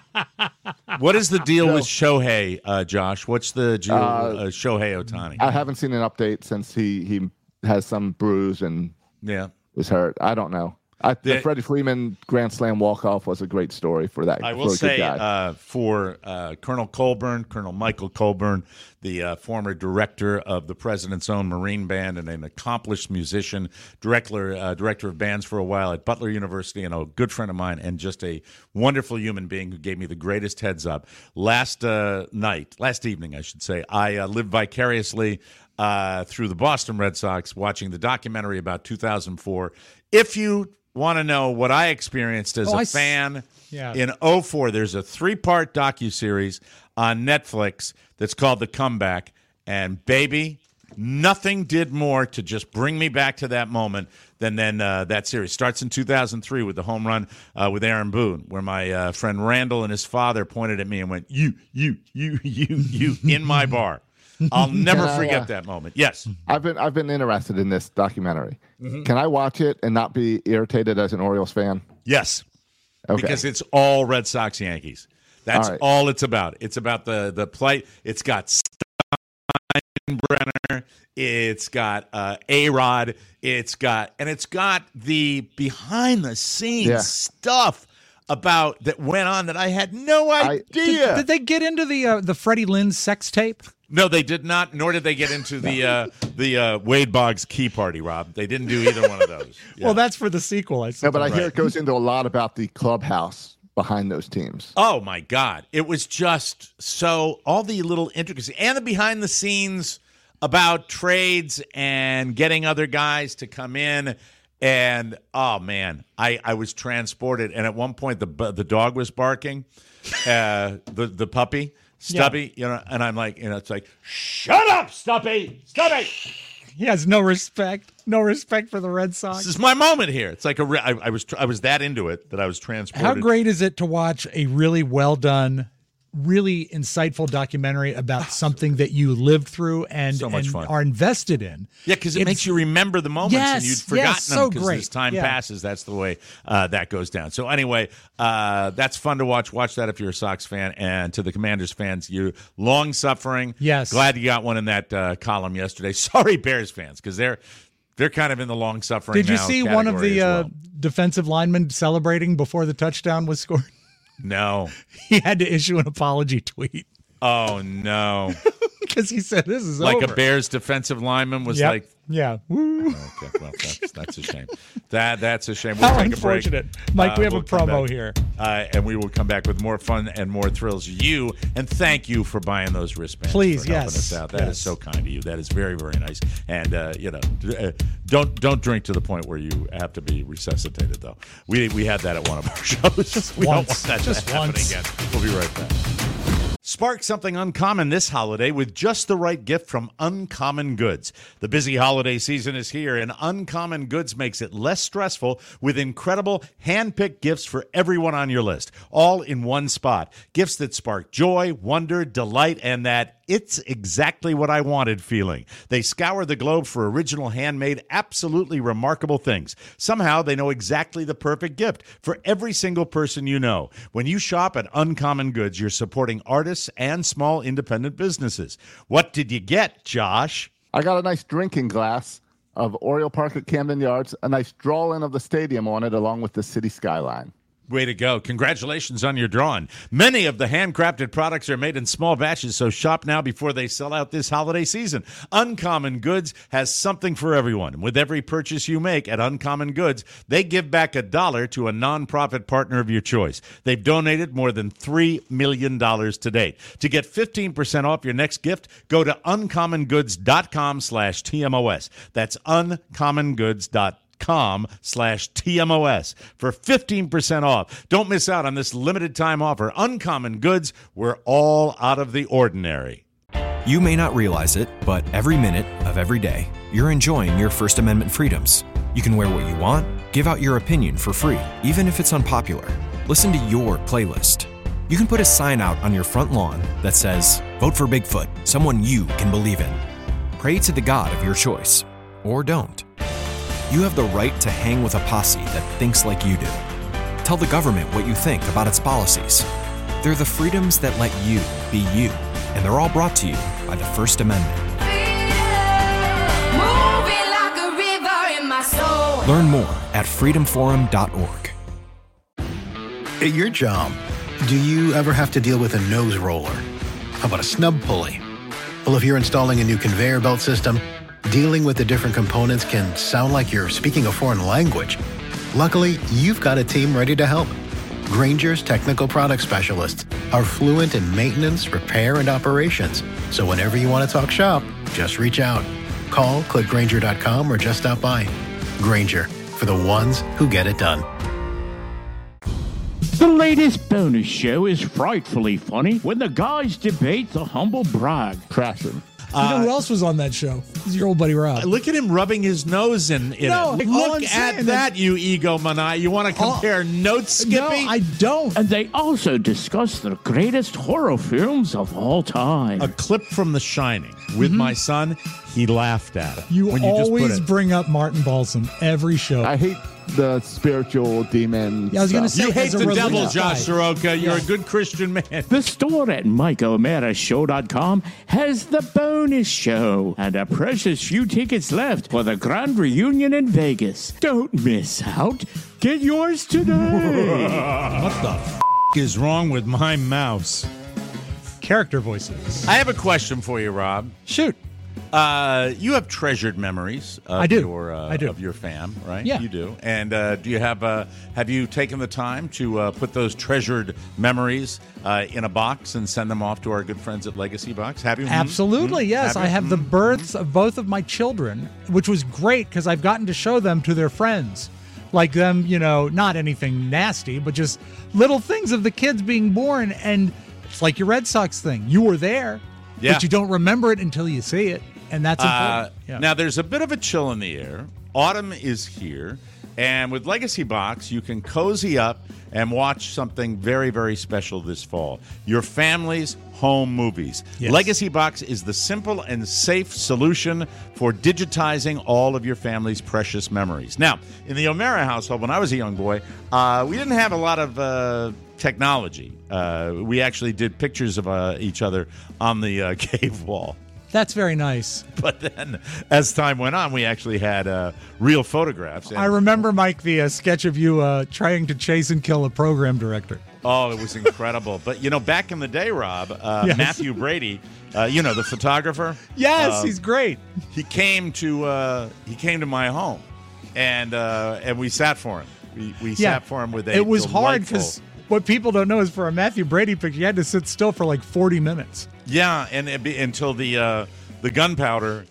What is the deal with Shohei, uh, Josh? What's the deal, uh, Shohei Ohtani? I haven't seen an update since he, he has some bruise and yeah. was hurt. I don't know. I, the The- Freddie Freeman Grand Slam walk-off was a great story for that. I for will a good say guy. uh, for uh, Colonel Colburn, Colonel Michael Colburn, the uh, former director of the President's Own Marine Band and an accomplished musician, director uh, director of bands for a while at Butler University, and a good friend of mine, and just a wonderful human being who gave me the greatest heads up. Last uh, night, last evening, I should say, I uh, lived vicariously uh, through the Boston Red Sox, watching the documentary about two thousand four. If you want to know what I experienced as Oh, a I s- fan Yeah. in oh four, there's a three-part docuseries on Netflix that's called The Comeback. And, baby, Nothing did more to just bring me back to that moment than then uh, that series. Starts in two thousand three with the home run uh, with Aaron Boone, where my uh, friend Randall and his father pointed at me and went, you, you, you, you, you, in my bar. I'll never Can I, forget uh, that moment. Yes. I've been I've been interested in this documentary. Mm-hmm. Can I watch it and not be irritated as an Orioles fan? Yes. Okay. Because it's all Red Sox Yankees. That's all, right. all it's about. It's about the the play. It's got Steinbrenner. It's got uh, A-Rod. It's got and it's got the behind the scenes Yeah. stuff about that went on that I had no idea. Did, did they get into the uh, the Freddie Lynn sex tape? No, they did not. Nor did they get into the uh, the uh, Wade Boggs Key Party, Rob. They didn't do either one of those. Yeah. Well, that's for the sequel. I No, suppose. but I hear Right. it goes into a lot about the clubhouse behind those teams. Oh my God. It was just so all the little intricacies and the behind the scenes about trades and getting other guys to come in. And oh man, I, I was transported. And at one point the the dog was barking, uh, the the puppy, Stubby, yeah. you know, and I'm like, you know, it's like, shut up, Stubby, Stubby. He has no respect, no respect for the Red Sox. This is my moment here. It's like a re- I, I was I was that into it that I was transported. How great is it to watch a really well done, really insightful documentary about something that you lived through and, So much and fun. are invested in? Yeah, because it It's- makes you remember the moments Yes, and you'd forgotten yes, them so because great. as time Yeah. passes, that's the way uh, that goes down. So anyway, uh, that's fun to watch. Watch that if you're a Sox fan. And to the Commanders fans, you long suffering. Yes. Glad you got one in that uh, column yesterday. Sorry, Bears fans, because they're they're kind of in the long suffering. Did you now see one of category the as uh, well. defensive linemen celebrating before the touchdown was scored? No. He had to issue an apology tweet Oh no! because he said, "This is Like over." a Bears defensive lineman was Yep. like. Yeah. Woo. Okay, well, that's, that's a shame. That that's a shame. We'll How take a break. unfortunate. Mike, Uh, we have we'll a come promo back, here. uh, and we will come back with more fun and more thrills. You and thank you for buying those wristbands. Please, for helping yes, us out. That is yes. so kind of you. That is very very nice. And uh, you know, uh, don't don't drink to the point where you have to be resuscitated. Though we we had that at one of our shows. Just we once. don't want that Just to happen once. again. We'll be right back. Spark something uncommon this holiday with just the right gift from Uncommon Goods. The busy holiday season is here, and Uncommon Goods makes it less stressful with incredible hand-picked gifts for everyone on your list, all in one spot. Gifts that spark joy, wonder, delight, and that it's exactly what I wanted feeling. They scour the globe for original handmade, absolutely remarkable things. Somehow they know exactly the perfect gift for every single person you know. When you shop at Uncommon Goods, you're supporting artists and small independent businesses. What did you get, Josh? I got a nice drinking glass of Oriole Park at Camden Yards, a nice draw-in of the stadium on it, along with the city skyline. Way to go. Congratulations on your drawing. Many of the handcrafted products are made in small batches, so shop now before they sell out this holiday season. Uncommon Goods has something for everyone. With every purchase you make at Uncommon Goods, they give back a dollar to a nonprofit partner of your choice. They've donated more than three million dollars to date. To get fifteen percent off your next gift, go to uncommongoods.com slash TMOS. That's uncommongoods.com. com slash TMOS for fifteen percent off. Don't miss out on this limited time offer. Uncommon Goods, we're all out of the ordinary. You may not realize it, but every minute of every day, you're enjoying your First Amendment freedoms. You can wear what you want, give out your opinion for free, even if it's unpopular. Listen to your playlist. You can put a sign out on your front lawn that says, "Vote for Bigfoot, someone you can believe in." Pray to the God of your choice, or don't. You have the right to hang with a posse that thinks like you do. Tell the government what you think about its policies. They're the freedoms that let you be you, and they're all brought to you by the First Amendment. Moving like a river in my soul. Learn more at freedom forum dot org. At your job, do you ever have to deal with a nose roller? How about a snub pulley? Well, if you're installing a new conveyor belt system, dealing with the different components can sound like you're speaking a foreign language. Luckily, you've got a team ready to help. Grainger's technical product specialists are fluent in maintenance, repair, and operations. So whenever you want to talk shop, just reach out. Call, click Grainger dot com, or just stop by. Grainger, for the ones who get it done. The latest bonus show is frightfully funny when the guys debate the humble brag. Crashing. You know who else was on that show? This is your old buddy Rob. Look at him rubbing his nose in, in No, it. all Look I'm at saying that, is- you egomaniac. You want to compare note skipping? No, I don't. And they also discuss the greatest horror films of all time. A clip from The Shining with my son. He laughed at it. You, when you always just put it. bring up Martin Balsam every show. I hate the spiritual demon. Yeah, I was gonna stuff. say- You hate as a the devil, religious Josh guy. Soroka. You're Yeah. a good Christian man. The store at Mike O'Mara Show dot com has the bonus show and a precious few tickets left for the grand reunion in Vegas. Don't miss out. Get yours today. What the f- is wrong with my mouse? Character voices. I have a question for you, Rob. Shoot. Uh, you have treasured memories of I do. your uh, I do. of your fam, right? Yeah. You do. And uh, do you have uh, have you taken the time to uh, put those treasured memories uh, in a box and send them off to our good friends at Legacy Box? Have you? Absolutely, Mhm. yes. Have I you? have the Mhm. births of both of my children, which was great because I've gotten to show them to their friends. Like them, you know, not anything nasty, but just little things of the kids being born. And it's like your Red Sox thing. You were there, Yeah. but you don't remember it until you see it. And that's Uh, important. Yeah. Now, there's a bit of a chill in the air. Autumn is here. And with Legacy Box, you can cozy up and watch something very, very special this fall. Your family's home movies. Yes. Legacy Box is the simple and safe solution for digitizing all of your family's precious memories. Now, in the O'Mara household, when I was a young boy, uh, we didn't have a lot of uh, technology. Uh, we actually did pictures of uh, each other on the uh, cave wall. That's very nice. But then, as time went on, we actually had uh, real photographs. And, I remember, Mike, the uh, sketch of you uh, trying to chase and kill a program director. oh, it was incredible. But, you know, back in the day, Rob, uh, Yes. Matthew Brady, uh, you know, the photographer. Yes, uh, he's great. He came to uh, he came to my home, and uh, and we sat for him. We, we Yeah. sat for him with a It was hard delightful- because what people don't know is for a Matthew Brady picture, you had to sit still for like forty minutes. Yeah, and it be, until the uh, the gunpowder,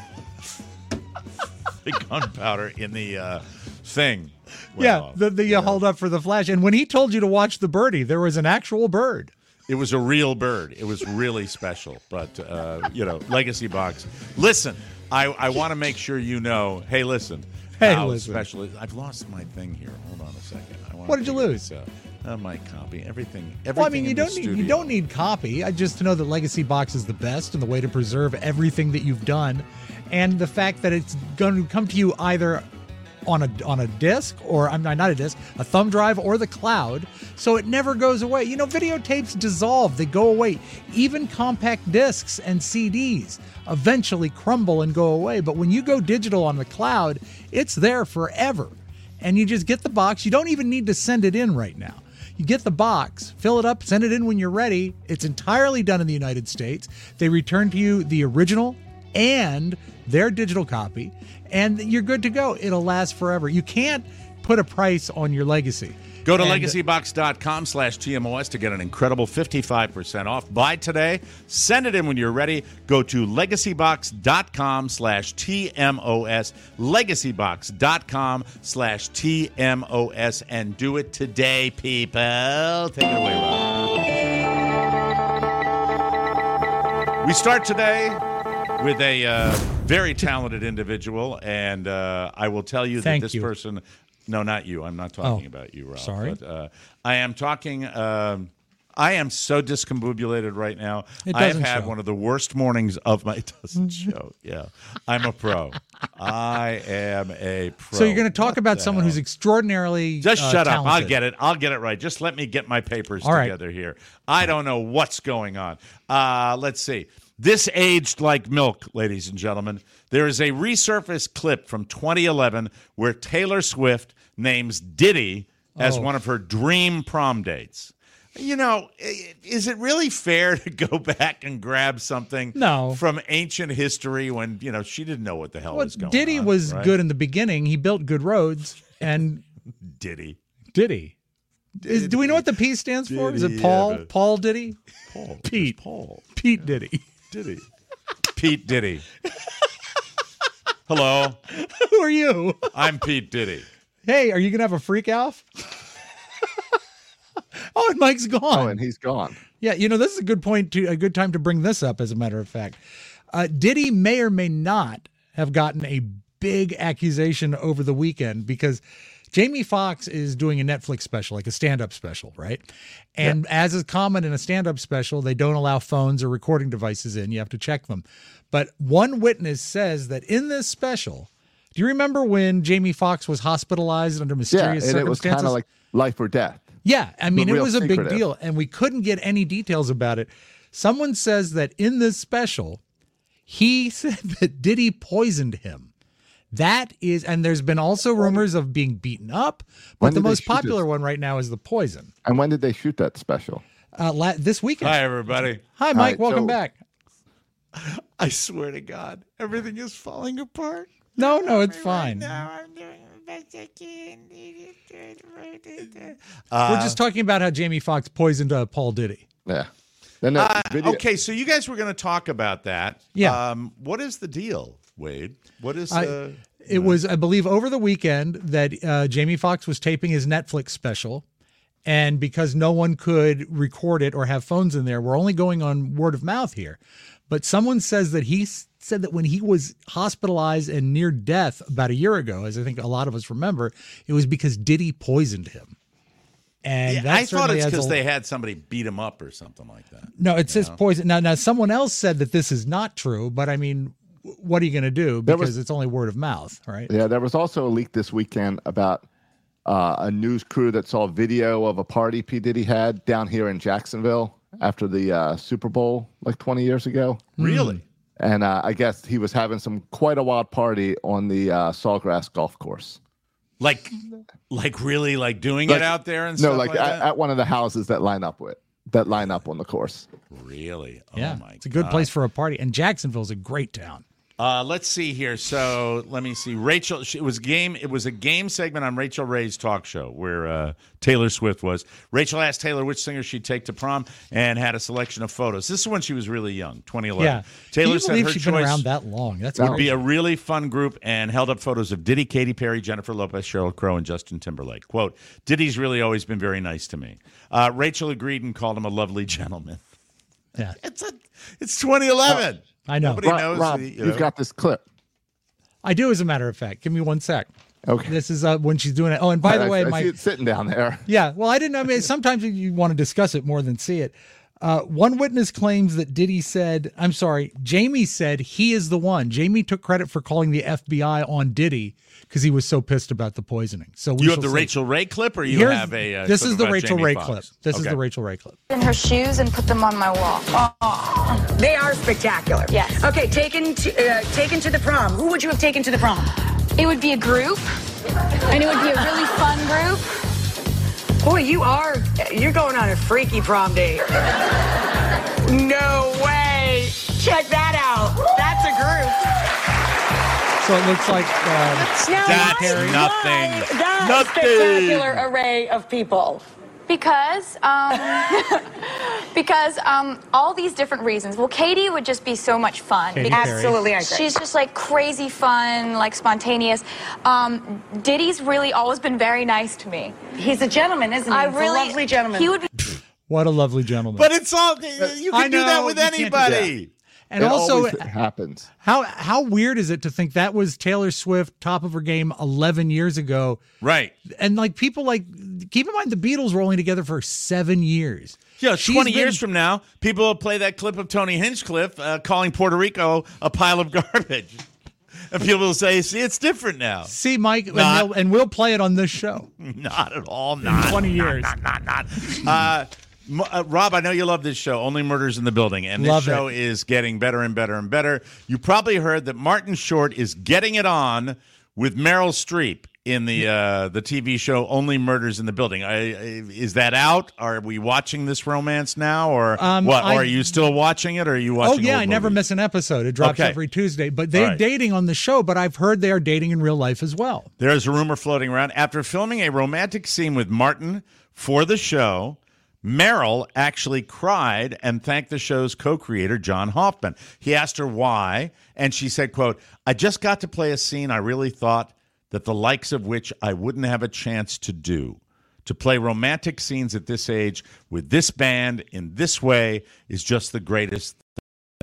the gunpowder in the uh, thing. went Yeah, off. the, the you hold up for the flash. And when he told you to watch the birdie, there was an actual bird. It was a real bird. It was really special. But, uh, you know, Legacy Box. Listen, I, I want to make sure you know, hey, listen. Hey, how listen. special it is. I've lost my thing here. Hold on a second. I wanna What did you figure lose? this out. Uh, my copy. Everything. Everything Well, I mean, you in the don't need you studio. don't need copy. I just to know that Legacy Box is the best and the way to preserve everything that you've done, and the fact that it's going to come to you either on a on a disc or I'm not, not a disc, a thumb drive or the cloud, so it never goes away. You know, videotapes dissolve; they go away. Even compact discs and C Ds eventually crumble and go away. But when you go digital on the cloud, it's there forever. And you just get the box. You don't even need to send it in right now. You get the box, fill it up, send it in when you're ready. It's entirely done in the United States. They return to you the original and their digital copy, and you're good to go. It'll last forever. You can't put a price on your legacy. Go to And- legacybox.com slash TMOS to get an incredible fifty-five percent off. Buy today. Send it in when you're ready. Go to legacybox.com slash TMOS. Legacybox.com slash TMOS and do it today, people. Take it away, Rob. We start today with a uh, very talented individual, and uh, I will tell you Thank that this you. person... No, not you. I'm not talking Oh, about you, Rob. sorry. But, uh, I am talking... Um, I am so discombobulated right now. It I have doesn't had show. one of the worst mornings of my... It doesn't show. Yeah. I'm a pro. I am a pro. So you're going to talk What about the someone hell? who's extraordinarily Just uh, shut up. I'll talented. get it. I'll get it right. Just let me get my papers All right. together here. I don't know what's going on. Uh, let's see. This aged like milk, ladies and gentlemen. There is a resurfaced clip from twenty eleven where Taylor Swift names Diddy as Oh. one of her dream prom dates. You know, i- is it really fair to go back and grab something No. from ancient history when, you know, she didn't know what the hell Well, was going Diddy on? was right? good in the beginning. He built good roads, and Diddy. Diddy. Is, do we know what the P stands for? Is it Diddy, Paul? yeah, but- Paul Diddy? Paul. Pete. Paul. Pete Diddy. Diddy. Pete Diddy. Hello, Who are you? I'm Pete Diddy. Hey, are you gonna have a freak out? Oh, and Mike's gone. Oh, and he's gone. Yeah, you know, this is a good point to a good time to bring this up, as a matter of fact. Uh, Diddy may or may not have gotten a big accusation over the weekend because Jamie Foxx is doing a Netflix special, like a stand-up special, right? And yeah. as is common in a stand-up special, they don't allow phones or recording devices in. You have to check them. But one witness says that in this special, do you remember when Jamie Foxx was hospitalized under mysterious yeah, and circumstances? It was kind of like life or death. Yeah, I mean, it was a secretive. big deal, and we couldn't get any details about it. Someone says that in this special, he said that Diddy poisoned him. That is, and there's been also rumors of being beaten up, but When the did they most shoot popular this? one right now is the poison. And when did they shoot that special? Uh, la- this weekend. Hi, everybody. Hi, Mike. right, Welcome so- back. I swear to God, everything is falling apart. No, no, it's fine. I'm doing the best I can. We're just talking about how Jamie Foxx poisoned uh, Paul Diddy. Yeah. Then the Uh, video, okay, so you guys were going to talk about that. Yeah. Um, what is the deal, Wade? What is I- uh, It was, I believe, over the weekend that uh, Jamie Foxx was taping his Netflix special. And because no one could record it or have phones in there, we're only going on word of mouth here. But someone says that he s- said that when he was hospitalized and near death about a year ago, as I think a lot of us remember, it was because Diddy poisoned him. And Yeah, that I thought certainly it's adds because a- they had somebody beat him up or something like that. No, it says poison. Now, now, someone else said that this is not true, but I mean, w- what are you going to do? There Because was- it's only word of mouth, right? yeah, there was also a leak this weekend about uh, a news crew that saw video of a party P. Diddy had down here in Jacksonville after the uh, Super Bowl like twenty years ago. Really? And uh, I guess he was having some quite a wild party on the uh, Sawgrass golf course. Like, like really, like doing Like- it out there and No, stuff like, like, at, that? at one of the houses that line up with that line up on the course. Really? Yeah, Oh my it's a good God. place for a party. And Jacksonville's a great town. Uh, let's see here. So let me see. Rachel, she, it was game. It was a game segment on Rachel Ray's talk show where uh, Taylor Swift was. Rachel asked Taylor which singer she'd take to prom and had a selection of photos. This is when she was really young, twenty eleven. Yeah. Taylor Can you said believe her she's choice been around that long? That's would crazy. be a really fun group and held up photos of Diddy, Katy Perry, Jennifer Lopez, Sheryl Crow, and Justin Timberlake. Quote, Diddy's really always been very nice to me. Uh, Rachel agreed and called him a lovely gentleman. Yeah. It's a, it's twenty eleven. I know. Nobody Rob, knows. Rob, the- you you've know. got this clip. I do, as a matter of fact. Give me one sec. Okay. This is uh, when she's doing it. Oh, and by I- the way, I my see it sitting down there. yeah. Well, I didn't. I mean, sometimes you want to discuss it more than see it. Uh, one witness claims that Diddy said, "I'm sorry, Jamie said he is the one." Jamie took credit for calling the F B I on Diddy because he was so pissed about the poisoning. So we You have shall the see. Rachel Ray clip, or you Here's- have a. Uh, this clip is the about Rachel Jamie Ray Foxx? clip. This is Okay. the Rachel Ray clip. In her shoes and put them on my wall. Oh, they are spectacular. Yes. Okay, taken to, uh, taken to the prom. Who would you have taken to the prom? It would be a group, and it would be a really fun group. Boy, you are, you're going on a freaky prom date. No way. Check that out. That's a group. So it looks like um, Now, That's why- nothing. why that Nothing. spectacular array of people. Because, um, because um, all these different reasons. Well, Katie would just be so much fun. Katy because Perry. Absolutely, I agree. she's just like crazy fun, like spontaneous. Um, Diddy's really always been very nice to me. He's a gentleman, isn't he? I He's really, a lovely gentleman. He would be. what a lovely gentleman. But it's all. You I can do that know, with you can't do anybody. and it also, always happens. how how weird is it to think that was Taylor Swift top of her game eleven years ago? Right. And like people like keep in mind the Beatles were only together for seven years. Yeah, She's twenty been- years from now, people will play that clip of Tony Hinchcliffe uh, calling Puerto Rico a pile of garbage. And people will say, see, it's different now. See, Mike, and, Not- they'll- and we'll play it on this show. Not at all. Not. twenty years. Not, not, not, not. Uh, M- uh, Rob, I know you love this show, Only Murders in the Building, and this Love show it. is getting better and better and better. You probably heard that Martin Short is getting it on with Meryl Streep in the uh, the T V show Only Murders in the Building. I, I, is that out? Are we watching this romance now, or Um, what? I- or are you still watching it, or are you Oh watching? yeah, old I never movies? miss an episode. It drops Okay. every Tuesday. But they're All right. dating on the show. But I've heard they are dating in real life as well. There is a rumor floating around. After filming a romantic scene with Martin for the show, Meryl actually cried and thanked the show's co-creator, John Hoffman. He asked her why, and she said, quote, I just got to play a scene I really thought that the likes of which I wouldn't have a chance to do. To play romantic scenes at this age with this band in this way is just the greatest thing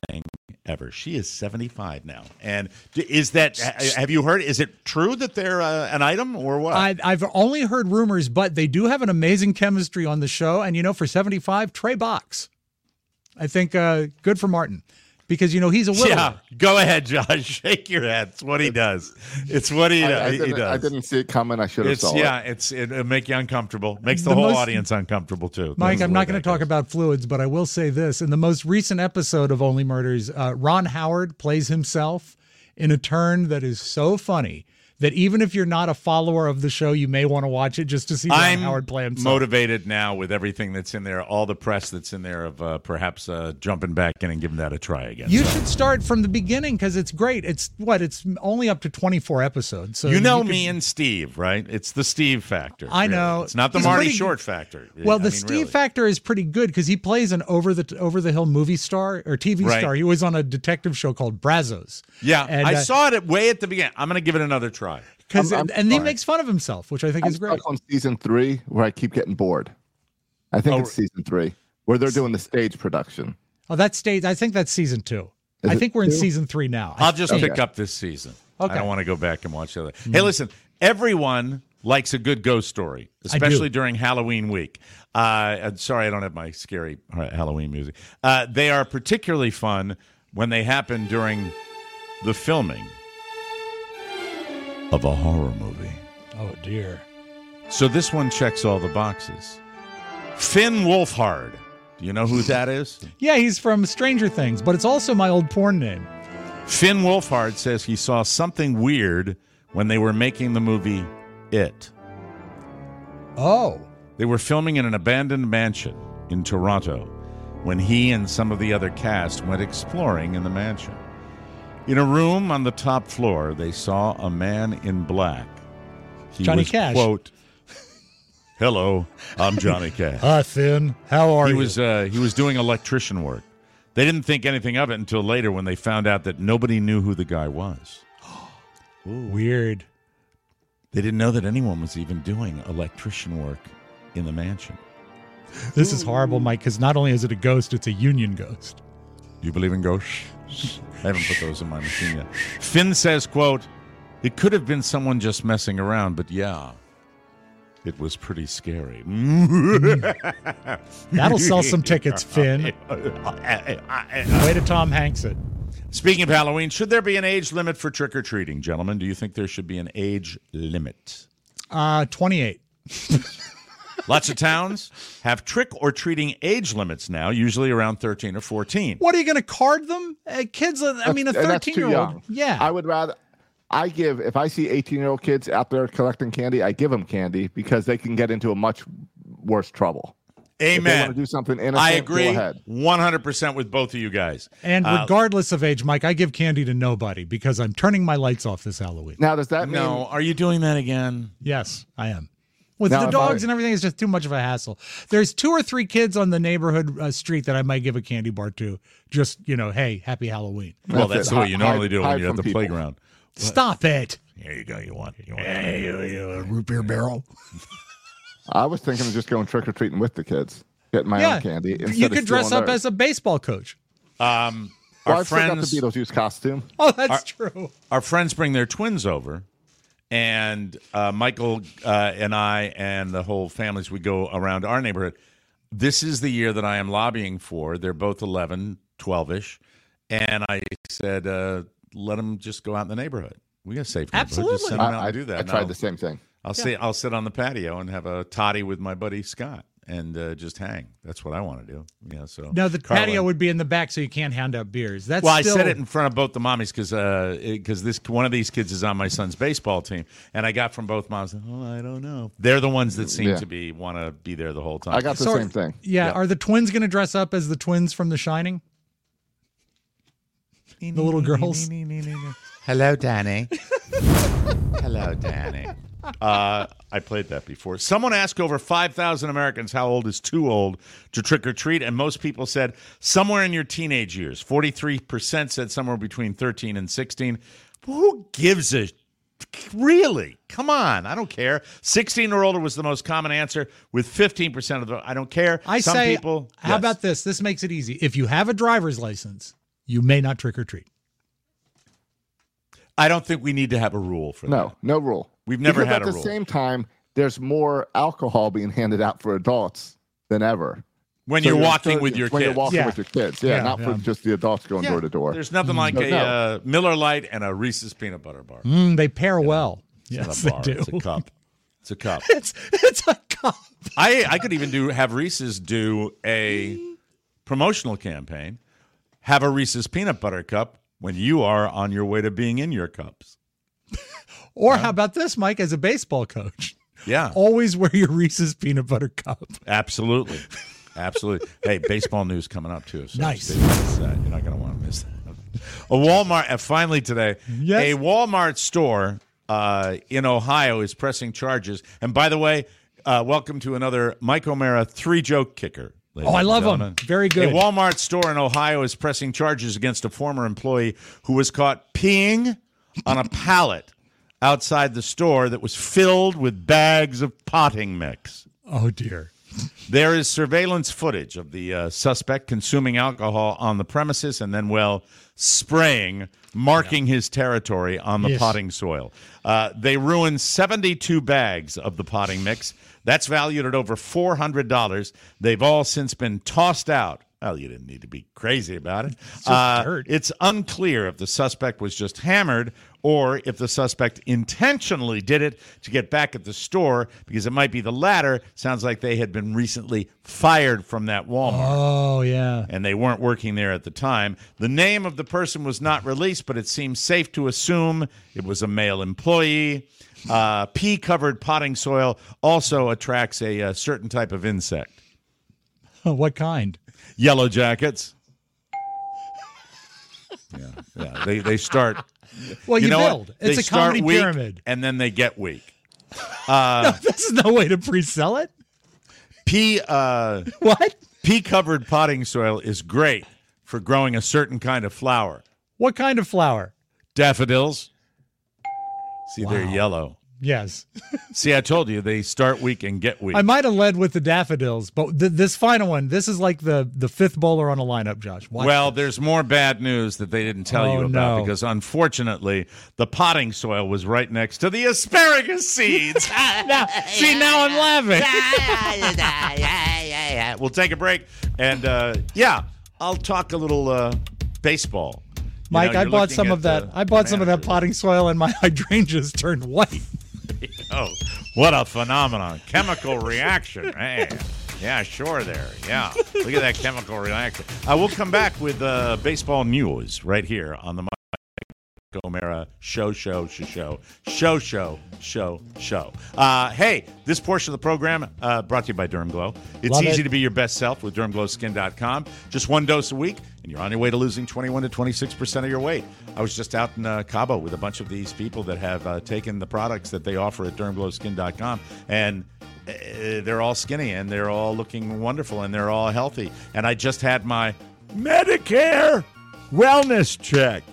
ever. She is seventy-five now. And d- is that, ha- have you heard, is it true that they're uh, an item or what? I, I've only heard rumors, but they do have an amazing chemistry on the show. And, you know, for seventy-five, Trey Box. I think uh, good for Martin. Because, you know, he's a widower. Yeah, go ahead, Josh. Shake your head. It's what he does. It's what he, I, I he didn't, does. I didn't see it coming. I should have It's saw yeah, it. it's it'll make you uncomfortable. Makes the, The whole most- audience uncomfortable too. Mike, That's I'm the not way going that to talk goes. about fluids, but I will say this. In the most recent episode of Only Murders, uh, Ron Howard plays himself in a turn that is so funny that even if you're not a follower of the show, you may want to watch it just to see Ron I'm Howard play himself. motivated now with everything that's in there, all the press that's in there of uh, perhaps uh, jumping back in and giving that a try again. You So, should start from the beginning because it's great. It's what? It's only up to twenty-four episodes. So you know could- me and Steve, right? It's the Steve factor. I really. know. It's not the He's Marty pretty- Short factor. Well, I the mean, Steve really. factor is pretty good because he plays an over the over the hill movie star or T V Right. star. He was on a detective show called Brazos. Yeah, And, I uh, saw it at, way at the beginning. I'm going to give it another try. Because I'm- I'm and he sorry. makes fun of himself, which I think I'm is great. stuck on season three where I keep getting bored. I think Oh, it's season three where they're doing the stage production. Oh, that stage. I think that's season two. Is I it think we're in two? season three now. I'll just Okay. pick up this season. Okay. I don't want to go back and watch the other. Hey, listen, everyone likes a good ghost story, I do. especially during Halloween week. Uh, I'm sorry, I don't have my scary Halloween music. Uh, they are particularly fun when they happen during the filming of a horror movie. Oh dear. So this one checks all the boxes. Finn Wolfhard. Do you know who that is? Yeah, he's from Stranger Things, but it's also my old porn name. Finn Wolfhard says he saw something weird when they were making the movie It. Oh. They were filming in an abandoned mansion in Toronto when he and some of the other cast went exploring in the mansion. In a room on the top floor, they saw a man in black. He Johnny was, Cash. quote, "Hello, I'm Johnny Cash." Hi, Finn. How are he you? was uh, he was doing electrician work. They didn't think anything of it until later when they found out that nobody knew who the guy was. Weird. They didn't know that anyone was even doing electrician work in the mansion. This is horrible, Mike, because not only is it a ghost, it's a union ghost. You believe in ghosts? I haven't put those in my machine yet. Finn says, quote, "It could have been someone just messing around, but yeah, it was pretty scary." That'll sell some tickets, Finn. Way to Tom Hanks it. Speaking of Halloween, should there be an age limit for trick-or-treating, gentlemen? Do you think there should be an age limit? Uh, twenty-eight. Lots of towns have trick-or-treating age limits now, usually around thirteen or fourteen. What are you going to card them? Uh, kids, uh, I mean, a And that's too thirteen-year-old. young. Yeah. I would rather. I give if I see eighteen-year-old kids out there collecting candy, I give them candy because they can get into a much worse trouble. If they Amen. want to do something innocent, I go agree ahead. one hundred percent with both of you guys. And Uh, regardless of age, Mike, I give candy to nobody because I'm turning my lights off this Halloween. Now, does that mean? no, are you doing that again? Yes, I am. With Now, the if dogs I- and everything, it's just too much of a hassle. There's two or three kids on the neighborhood uh, street that I might give a candy bar to. Just, you know, hey, happy Halloween. Well, That's that's it. the way you Hide- normally do it when hide you're at from the people. playground. Stop it. Here you go. You want? You want? Hey, you, you, a root beer barrel. I was thinking of just going trick or treating with the kids, getting my Yeah, own candy. instead you of could dress stealing up theirs. as a baseball coach. Um, Well, our I still got friends, the Beetlejuice costume. Oh, that's true. our friends bring their twins over, and uh, Michael uh, and I and the whole families, we go around our neighborhood. This is the year that I am lobbying for. They're both eleven, twelve-ish, and I said, uh, let them just go out in the neighborhood. We got a safe neighborhood. Just Absolutely. send them out I, I, and do that. I And tried I'll- the same thing. I'll sit. I'll sit on the patio and have a toddy with my buddy Scott and uh, just hang. That's what I want to do. Yeah. So No, the Carla- patio would be in the back, so you can't hand out beers. That's Well, still, I said it in front of both the mommies because because this one of these kids is on my son's baseball team, and I got from both moms. Oh, I don't know. They're the ones that seem Yeah. to be want to be there the whole time. I got the So- same thing. Yeah, Yeah. are the twins going to dress up as the twins from The Shining? The little girls. Hello, Danny. Hello, Danny. Uh, I played that before. Someone asked over five thousand Americans how old is too old to trick or treat, and most people said somewhere in your teenage years. forty-three percent said somewhere between thirteen and sixteen. Who gives a really? Come on, I don't care. sixteen or older was the most common answer, with fifteen percent of the I don't care. I Some say, people. how yes. about this? This makes it easy. If you have a driver's license you may not trick or treat. I don't think we need to have a rule for that. No, no rule. We've never because had a at the rule. same time, there's more alcohol being handed out for adults than ever. When So you're you're walking encouraging- with your when kids. you're walking Yeah. with your kids. Yeah, Yeah, not yeah. for just the adults going Yeah. door to door. There's nothing like So, a no. uh, Miller Lite and a Reese's peanut butter bar. Mm, they pair well. It's Yes, not a bar. they do. It's a cup. It's a cup. It's it's a cup. I I could even do have Reese's do a promotional campaign. Have a Reese's peanut butter cup when you are on your way to being in your cups. Or how about this, Mike, as a baseball coach? Yeah, Always wear your Reese's peanut butter cup. absolutely, absolutely. Hey, baseball news coming up too. So Nice. stay with that. You're not going to want to miss that. A Walmart, uh, finally today, Yes. a Walmart store uh, in Ohio is pressing charges. And by the way, uh, welcome to another Mike O'Mara three joke kicker. ladies Oh, I and love 'em. gentlemen. Very good. A Walmart store in Ohio is pressing charges against a former employee who was caught peeing on a pallet outside the store that was filled with bags of potting mix. Oh, dear. There is surveillance footage of the uh, suspect consuming alcohol on the premises and then, well, spraying, marking his territory on the Yes. potting soil. Uh, they ruined seventy-two bags of the potting mix. That's valued at over four hundred dollars. They've all since been tossed out. Well, you didn't need to be crazy about it. It's just Uh, dirt. it's unclear if the suspect was just hammered or if the suspect intentionally did it to get back at the store, because it might be the latter. Sounds like they had been recently fired from that Walmart. Oh, yeah. And they weren't working there at the time. The name of the person was not released, but it seems safe to assume it was a male employee. Uh, pea-covered potting soil also attracts a, uh certain type of insect. What kind? Yellow jackets. Yeah, yeah. They they start. Well, you, know what? build. It's They a start comedy weak, pyramid. and then they get weak. Uh, This is no way to pre-sell it. pea uh, What? pea-covered potting soil is great for growing a certain kind of flower. What kind of flower? Daffodils. See, they're Wow. yellow. Yes. See, I told you they start weak and get weak. I might have led with the daffodils, but th- this final one, this is like the the fifth bowler on a lineup, Josh. Watch Well, this. there's more bad news that they didn't tell Oh, you about no. because, unfortunately, the potting soil was right next to the asparagus seeds. now, see, now I'm laughing. We'll take a break, and uh, yeah, I'll talk a little uh, baseball. You Mike, know, I you're bought looking some at of that. the I bought some of that managers. potting soil, and my hydrangeas turned white. Oh, what a phenomenon. Chemical reaction. Hey. Yeah, sure there. Yeah. Look at that chemical reaction. Uh, we'll come back with uh, baseball news right here on the Mike O'Mara show, show, show, show, show, show, show, show. Uh, hey, this portion of the program uh, brought to you by Derm Glow. It's Love easy it. to be your best self with derm glow skin dot com. Just one dose a week, and you're on your way to losing twenty-one to twenty-six percent of your weight. I was just out in uh, Cabo with a bunch of these people that have uh, taken the products that they offer at derm glow skin dot com, and uh, they're all skinny, and they're all looking wonderful, and they're all healthy. And I just had my Medicare wellness check.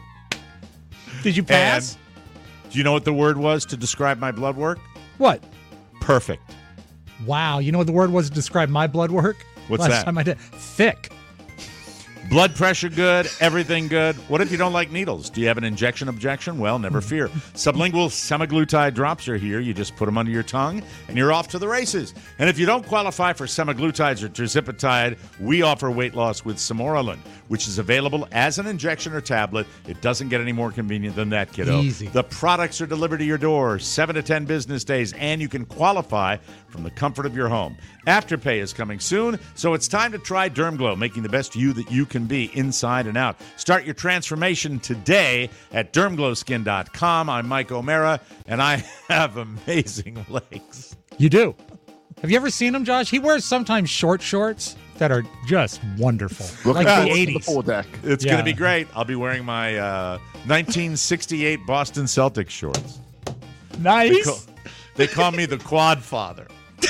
Did you pass? And do you know what the word was to describe my blood work? What? Perfect. Wow. You know what the word was to describe my blood work? What's Last that? time I did. Thick. Blood pressure good, everything good. What if you don't like needles? Do you have an injection objection? Well, never fear. Sublingual semaglutide drops are here. You just put them under your tongue, and you're off to the races. And if you don't qualify for semaglutides or tirzepatide, we offer weight loss with Samoralin, which is available as an injection or tablet. It doesn't get any more convenient than that, kiddo. Easy. The products are delivered to your door seven to ten business days, and you can qualify from the comfort of your home. Afterpay is coming soon, so it's time to try DermGlow, making the best you that you can be inside and out. Start your transformation today at derm glow skin dot com. I'm Mike O'Mara, and I have amazing legs. You do. Have you ever seen him, Josh? He wears sometimes short shorts that are just wonderful. Looking like forward the to eighties. full deck. It's Yeah. going to be great. I'll be wearing my uh, nineteen sixty-eight Boston Celtics shorts. They Nice. call, they call me the Quad Father.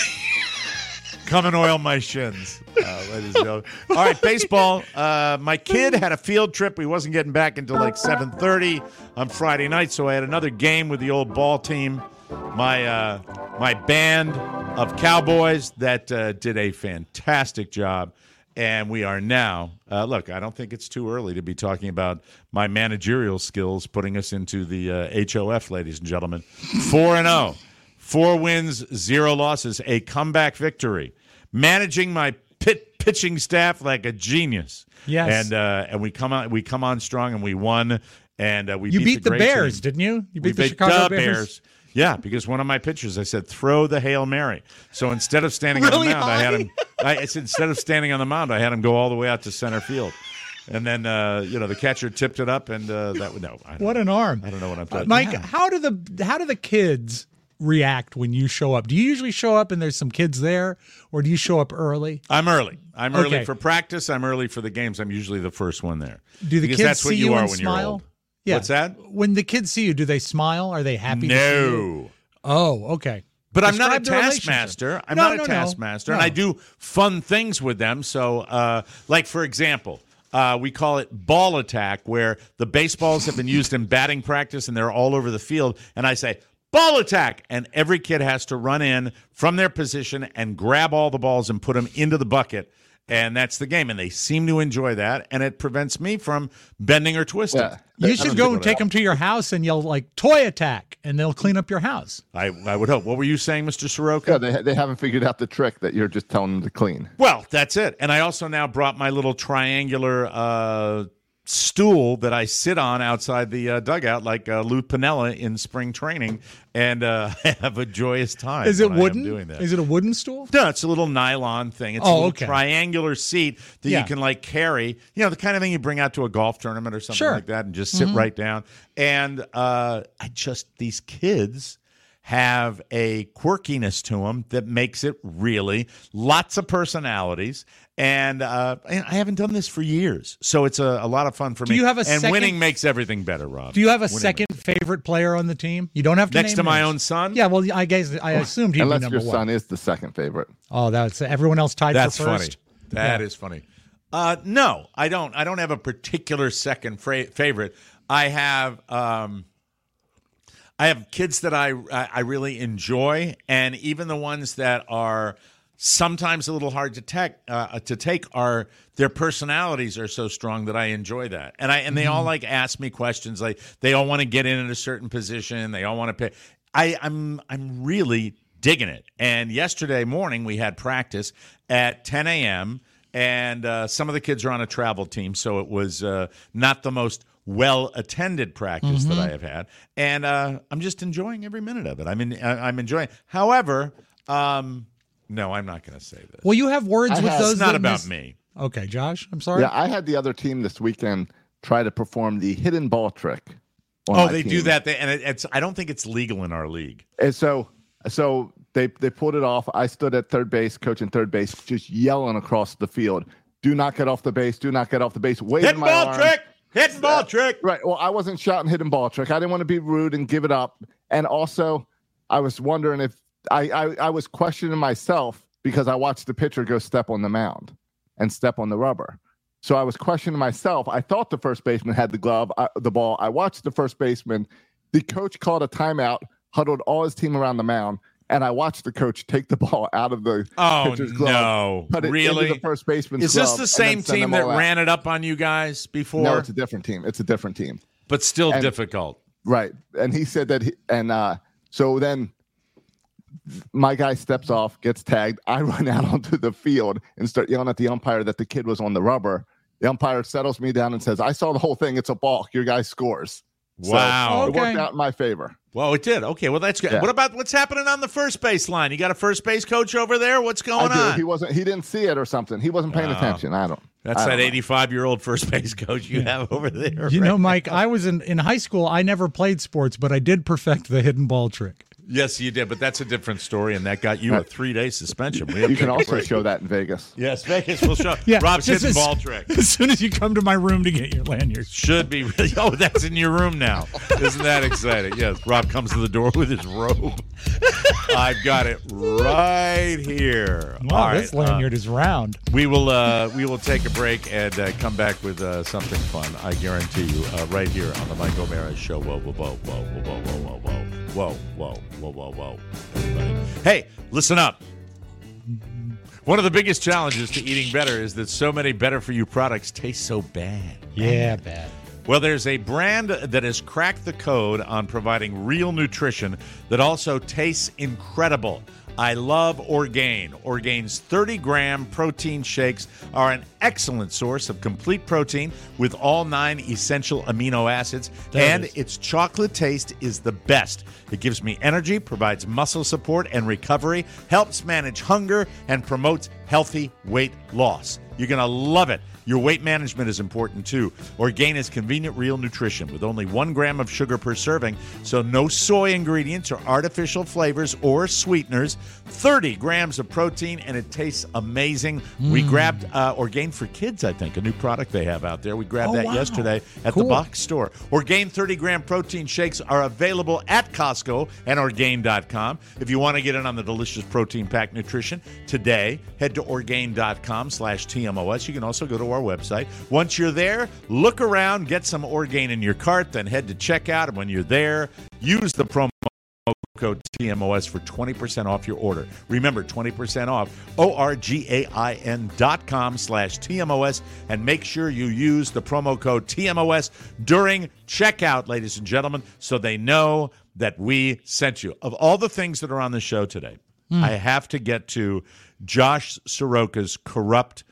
Come and oil my shins, uh, ladies and gentlemen. All right, baseball. Uh, my kid had a field trip. He wasn't getting back until like seven thirty on Friday night, so I had another game with the old ball team. My uh, my band of cowboys that uh, did a fantastic job. And we are now, uh, look, I don't think it's too early to be talking about my managerial skills putting us into the uh, H O F, ladies and gentlemen. four and oh. Four wins, zero losses, a comeback victory. Managing my pit pitching staff like a genius. Yes. And uh, and we come on we come on strong and we won. And uh, we you beat, beat the, the great Bears, team. didn't you? You beat we the beat Chicago the Bears. Bears. Yeah, because one of my pitchers, I said, throw the Hail Mary. So instead of standing Really on the mound, high? I had him. I, I said, instead of standing on the mound, I had him go all the way out to center field, and then uh, you know the catcher tipped it up, and uh, that would no. I don't What know. an arm! I don't know what I'm Uh, talking. Mike, Yeah. how do the how do the kids react when you show up? Do you usually show up and there's some kids there, or do you show up early? I'm early. I'm early Okay. for practice. I'm early for the games. I'm usually the first one there. Do the because kids that's what see you, you are and when smile? you're old. Yeah. What's that? When the kids see you, do they smile? Are they happy? To see you? No. Oh, okay. But I'm not a Describe the relationship. taskmaster. I'm No, not a no, no. taskmaster, No. and I do fun things with them. So, uh, like for example, uh, we call it ball attack, where the baseballs have been used in batting practice, and they're all over the field. And I say ball attack, and every kid has to run in from their position and grab all the balls and put them into the bucket. And that's the game, and they seem to enjoy that, and it prevents me from bending or twisting. Yeah. You should go and take them to your house and yell like toy attack, and they'll clean up your house. I, I would hope. What were you saying, Mister Soroka? Yeah, they they haven't figured out the trick that you're just telling them to clean. Well, that's it. And I also now brought my little triangular uh, stool that I sit on outside the uh, dugout, like uh, Lou Piniella in spring training, and uh, I have a joyous time. Is it when I am wooden? doing that. Is it a wooden stool? No, it's a little nylon thing. It's Oh, a little okay. triangular seat that Yeah. you can like carry. You know, the kind of thing you bring out to a golf tournament or something Sure. like that, and just sit Mhm. right down. And uh, I just these kids have a quirkiness to them that makes it really lots of personalities. And uh, and I haven't done this for years, so it's a, a lot of fun for Do me. you have a and second- winning makes everything better, Rob. Do you have a Winning second favorite player on the team? You don't have to Next name to my names. own son? Yeah, well, I guess I assumed he'd be Unless number your one. son is the second favorite. Oh, that's everyone else tied That's for funny. first. That Yeah. is funny. Uh, no, I don't. I don't have a particular second fra- favorite. I have um, I have kids that I I really enjoy, and even the ones that are sometimes a little hard to take uh, to take are their personalities are so strong that I enjoy that. And I and they all like ask me questions, like they all want to get in at a certain position, they all want to pick. I I'm I'm really digging it. And yesterday morning we had practice at ten a.m. and uh, some of the kids are on a travel team, so it was uh, not the most well-attended practice that Mhm. I have had, and uh, I'm just enjoying every minute of it. I'm in, I- I'm enjoying. However, um, no, I'm not going to say this. Well, you have words I with have- those. It's not that about miss- me. Okay, Josh, I'm sorry. Yeah, I had the other team this weekend try to perform the hidden ball trick. on Oh, my they do team. that, they, and it, it's. I don't think it's legal in our league. And so, so they they pulled it off. I stood at third base, coaching third base, just yelling across the field, "Do not get off the base! Do not get off the base!" Waving Hidden my ball arm. trick! Hidden ball Uh, trick! Right. Well, I wasn't shouting hidden ball trick. I didn't want to be rude and give it up. And also, I was wondering if I I, I was questioning myself because I watched the pitcher go step on the mound and step on the rubber. So I was questioning myself. I thought the first baseman had the glove, uh, the ball. I watched the first baseman. The coach called a timeout, huddled all his team around the mound, and I watched the coach take the ball out of the Oh pitcher's glove, no! put it Really? into the first baseman's Is this glove, the and same then send team them that all out. ran it up on you guys before? No, it's a different team. It's a different team. but still and- difficult. Right. And he said that, he, and uh, so then my guy steps off, gets tagged. I run out onto the field and start yelling at the umpire that the kid was on the rubber. The umpire settles me down and says, "I saw the whole thing. It's a balk. Your guy scores." So Wow. it worked Okay. out in my favor. Well, it did. Okay, well that's good. Yeah. What about what's happening on the first base line? You got a first base coach over there? What's going I do. on? He wasn't. He didn't see it or something. He wasn't paying Oh. attention. I don't. That's I that don't know. eighty-five-year-old first base coach you have over there. You right? know, Mike, I was in, in high school. I never played sports, but I did perfect the hidden ball trick. Yes, you did, but that's a different story, and that got you a three-day suspension. We have You to can take a also break. show that in Vegas. Yes, Vegas will show. Yeah, Rob's just hidden as- ball trick. As soon as you come to my room to get your lanyard. Should be really. Oh, that's in your room now. Isn't that exciting? Yes. Rob comes to the door with his robe. I've got it right here. Wow, All this right, uh, lanyard is round. We will uh, we will take a break and uh, come back with uh, something fun. I guarantee you, uh, right here on the Mike O'Mara Show. Whoa, whoa, whoa, whoa, whoa, whoa, whoa, whoa, whoa, whoa, whoa, whoa, whoa. Everybody. Hey, listen up. One of the biggest challenges to eating better is that so many better-for-you products taste so bad. Yeah, bad. Well, there's a brand that has cracked the code on providing real nutrition that also tastes incredible. I love Orgain. Orgain's thirty gram protein shakes are an excellent source of complete protein with all nine essential amino acids, There and it is. its chocolate taste is the best. It gives me energy, provides muscle support and recovery, helps manage hunger, and promotes healthy weight loss. You're going to love it. Your weight management is important too. Orgain is convenient, real nutrition with only one gram of sugar per serving, so no soy ingredients or artificial flavors or sweeteners. thirty grams of protein, and it tastes amazing. Mm. We grabbed uh, Orgain for Kids, I think, a new product they have out there. We grabbed Oh, that wow. yesterday at Cool. the box store. Orgain thirty gram protein shakes are available at Costco and Orgain dot com. If you want to get in on the delicious protein-packed nutrition today, head to Orgain dot com slash T M O S. You can also go to our website. Once you're there, look around, get some Orgain in your cart, then head to checkout. And when you're there, use the promo code T M O S for twenty percent off your order. Remember, twenty percent off, O R G A I N dot com slash T M O S, and make sure you use the promo code T M O S during checkout, ladies and gentlemen, so they know that we sent you. Of all the things that are on the show today, Mm. I have to get to Josh Soroka's corrupt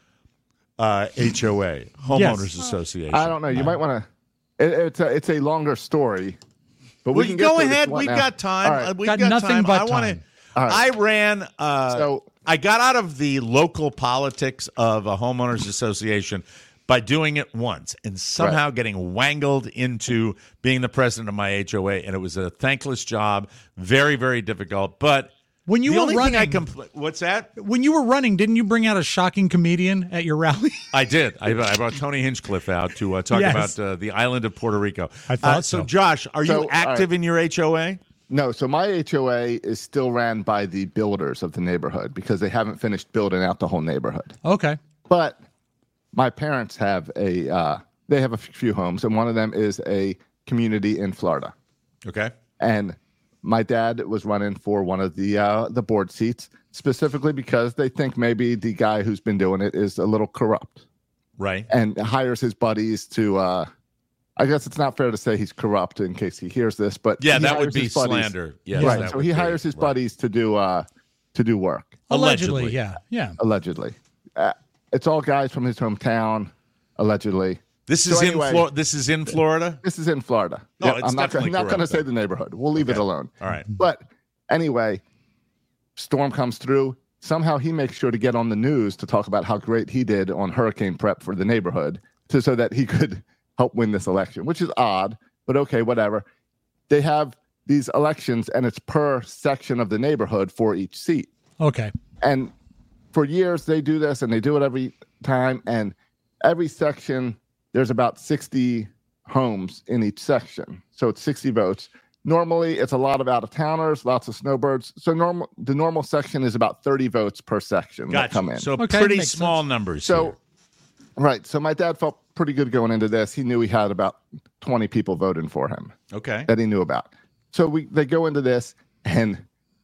uh, H O A, Homeowners Yes. Association. I don't know. You might want to. It, it's a it's a longer story, but we Well, can go get to this ahead. one We've now. got time. All right. Uh, We've Got got, nothing time. but I want to. time. All right. I ran. Uh, So- I got out of the local politics of a homeowners association by doing it once, and somehow Right. getting wangled into being the president of my H O A, and it was a thankless job, very, very difficult. But When you the were only running, thing I compl- what's that? when you were running, didn't you bring out a shocking comedian at your rally? I did. I, I brought Tony Hinchcliffe out to uh, talk Yes. about uh, the island of Puerto Rico. I thought uh, so. so. Josh, are So, you all active right. in your H O A? No, so my H O A is still ran by the builders of the neighborhood because they haven't finished building out the whole neighborhood. Okay. But my parents have a uh, they have a few homes, and one of them is a community in Florida. Okay. And my dad was running for one of the uh, the board seats specifically because they think maybe the guy who's been doing it is a little corrupt Right. and hires his buddies to. Uh, I guess it's not fair to say he's corrupt in case he hears this, but Yeah, he that would hires be his buddies- slander. Yes, right. that So would he be, hires his right. buddies to do uh, to do work. Allegedly, Allegedly. yeah, yeah. Allegedly, uh, it's all guys from his hometown. Allegedly, This So is anyway- in Florida. This is in Florida. this is in Florida. Oh, Yeah, it's I'm not, gonna- definitely I'm not going to corrupt, say then. the neighborhood. We'll leave it Okay. alone. All right. But anyway, storm comes through. Somehow he makes sure to get on the news to talk about how great he did on hurricane prep for the neighborhood, to so that he could help win this election, which is odd, but okay, whatever. They have these elections, and it's per section of the neighborhood for each seat. Okay. And for years they do this, and they do it every time. And every section, there's about sixty homes in each section, so it's sixty votes. Normally, it's a lot of out-of-towners, lots of snowbirds. So normal, the normal section is about thirty votes per section that come Gotcha. in. So Okay, pretty makes small sense. numbers. So, here. right. So my dad felt pretty good going into this. He knew he had about twenty people voting for him Okay. that he knew about. So we they go into this, and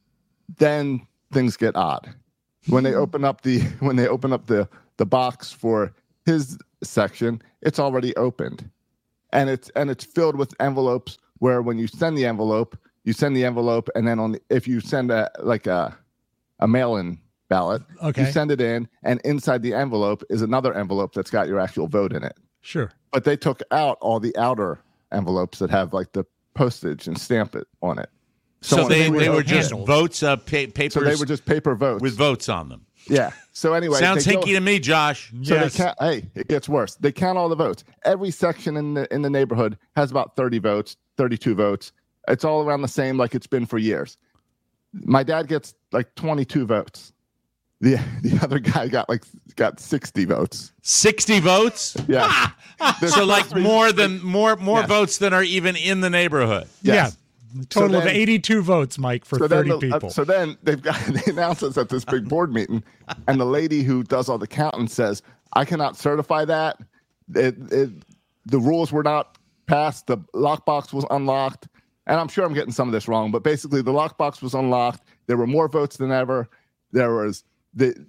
then things get odd when they open up the when they open up the the box for his section. It's already opened, and it's and it's filled with envelopes. Where when you send the envelope, you send the envelope, and then on the, if you send a like a a mail-in ballot, Okay. you send it in, and inside the envelope is another envelope that's got your actual vote in it. Sure. But they took out all the outer envelopes that have like the postage and stamp it on it. So, when they, were they were just handled. votes, uh, pa- papers so they were just paper votes with votes on them. Yeah. So anyway, Sounds they go- hinky to me, Josh. So Yes. they count. Hey, it gets worse. They count all the votes. Every section in the in the neighborhood has about thirty votes, thirty-two votes. It's all around the same, like it's been for years. My dad gets like twenty-two votes. The the other guy got like got sixty votes. sixty votes. Yeah. There's So like three- more than more more Yes. votes than are even in the neighborhood. Yes. Yeah. Total of then- eighty-two votes, Mike, for So thirty then, the, uh, people. so then they've got they announce us at this big board meeting, and the lady who does all the counting says, "I cannot certify that. It, it, the rules were not passed. The lockbox was unlocked." And I'm sure I'm getting some of this wrong, but basically the lockbox was unlocked. There were more votes than ever. There was the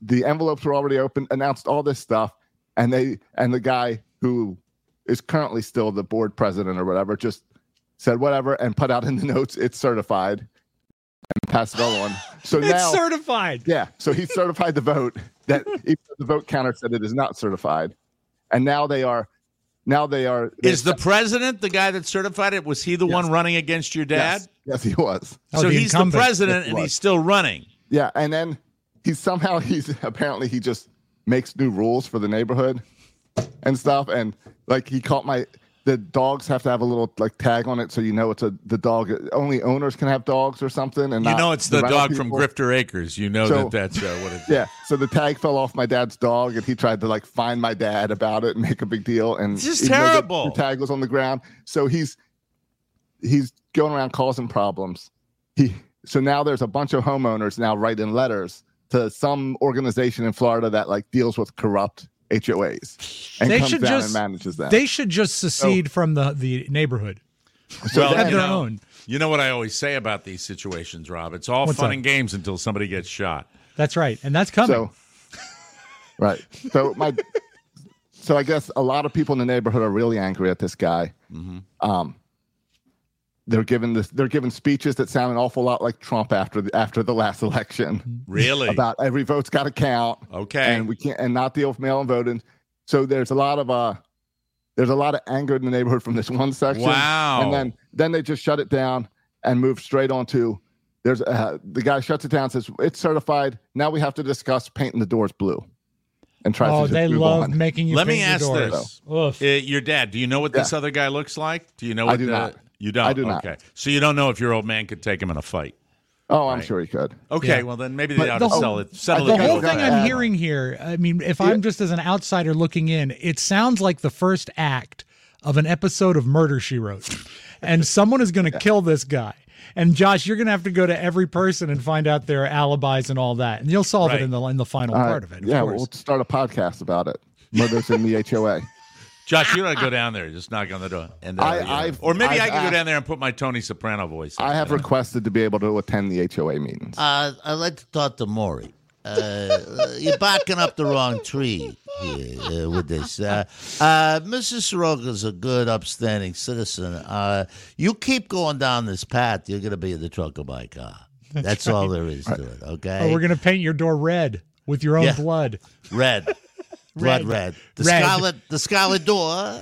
the envelopes were already open, announced all this stuff, and they and the guy who is currently still the board president or whatever just said whatever and put out in the notes it's certified and passed it all on. So it's now certified. Yeah, so he certified the vote that even though the vote counter said it is not certified, and now they are. Now they are. Is the president the guy that certified it? Was he the Yes. one running against your dad? Yes, yes he was. Oh, So the he's the incumbent. president Yes, he and was. he's still running. Yeah, and then he's somehow he's apparently he just makes new rules for the neighborhood and stuff. And like he caught my the dogs have to have a little like tag on it so you know it's a the dog. Only owners can have dogs or something. And You not know it's the rental dog from people. Grifter Acres. You know So- that that's uh, what it is. Yeah, so the tag fell off my dad's dog, and he tried to like find my dad about it and make a big deal. And This is even though the- terrible. The, tag was on the ground, so he's he's going around causing problems. He so now there's a bunch of homeowners now writing letters to some organization in Florida that like deals with corrupt H O As and They comes should down just and manages them. They should just secede from the, the neighborhood. So well, have you their know, own. You know what I always say about these situations, Rob? It's all What's fun that? and games until somebody gets shot. That's right, and that's coming. So, right. So my, so I guess a lot of people in the neighborhood are really angry at this guy. Mm-hmm. Um, they're giving this. They're giving speeches that sound an awful lot like Trump after the after the last election. Really? About every vote's got to count. Okay. And we can't and not deal with mail-in voting. So there's a lot of uh, there's a lot of anger in the neighborhood from this one section. Wow. And then then they just shut it down and move straight on to. There's uh, the guy shuts it down, says it's certified. Now we have to discuss painting the doors blue, and try oh, to just they move love on. making you Let me paint your ask doors. this: Oof. Uh, your dad, do you know what this Yeah. other guy looks like? Do you know? I What do the, not. You don't. I do not. Okay, so you don't know if your old man could take him in a fight. Oh, I'm Right. sure he could. Okay, Yeah. well then maybe But they ought the to whole- sell it. Settle I it. The think whole it's thing gonna I'm add- hearing here, I mean, if I'm just as an outsider looking in, it sounds like the first act of an episode of Murder, She Wrote. And someone is going to kill this guy. And Josh, you're going to have to go to every person and find out their alibis and all that. And you'll solve Right. it in the in the final All right. part of it. Of yeah, course. we'll start a podcast about it. Murders in the H O A. Josh, you ought to go down there. Just knock on the door. And uh, I- you know. I've- or maybe I I've can go asked- down there and put my Tony Soprano voice. I have requested to be able to attend the H O A meetings. Uh, I'd like to talk to Maury. Uh, you're barking up the wrong tree here uh, with this. Uh, uh, Missus Soroka's a good, upstanding citizen. Uh, you keep going down this path, you're going to be in the trunk of my car. That's, all there is to it, okay? Oh, we're going to paint your door red with your own Yeah. blood. Red. Blood Red. red. The Red. scarlet the scarlet door.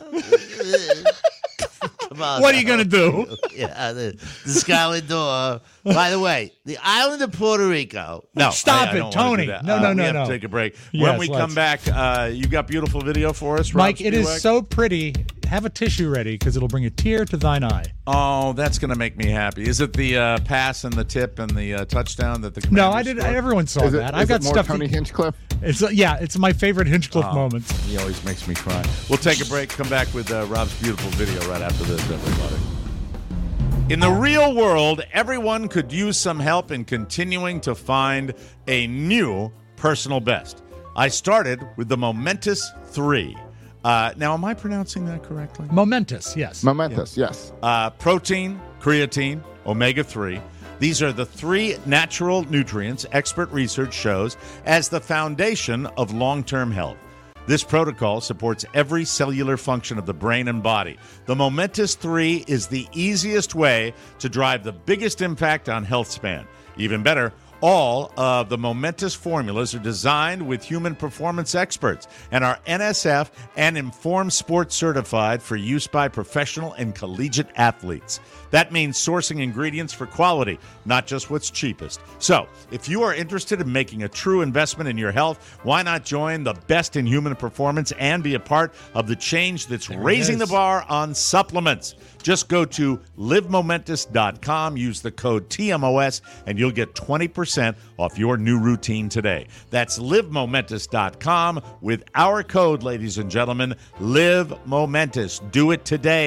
Come on What are you now. going to do? Yeah, the, the scarlet door. By the way, the island of Puerto Rico. No, Stop I- I it, don't wanna Tony. do that. No, Uh, no, we no, have no. to take a break. Yes, when we let's. come back, uh, you got beautiful video for us, Rob Mike, it is Spiewak? so pretty. Have a tissue ready because it'll bring a tear to thine eye. Oh, that's going to make me happy. Is it the uh, pass and the tip and the uh, touchdown that the No, Commanders I did. scored? Everyone saw Is it, that. is I've got it more stuff. Tony to, Hinchcliffe? it's yeah, it's my favorite Hinchcliffe Oh, moments. He always makes me cry. We'll take a break. Come back with uh, Rob's beautiful video right after this, everybody. In the real world, everyone could use some help in continuing to find a new personal best. I started with the Momentous three. Uh, now, am I pronouncing that correctly? Momentous, yes. Momentous, yes. Uh, protein, creatine, omega three. These are the three natural nutrients expert research shows as the foundation of long-term health. This protocol supports every cellular function of the brain and body. The Momentous three is the easiest way to drive the biggest impact on health span. Even better, all of the Momentous formulas are designed with human performance experts and are N S F and Informed Sports certified for use by professional and collegiate athletes. That means sourcing ingredients for quality, not just what's cheapest. So, if you are interested in making a true investment in your health, why not join the best in human performance and be a part of the change that's There it raising the is. bar on supplements? Just go to live momentous dot com, use the code T M O S, and you'll get twenty percent off your new routine today. That's live momentous dot com with our code, ladies and gentlemen, Live Momentous. Do it today,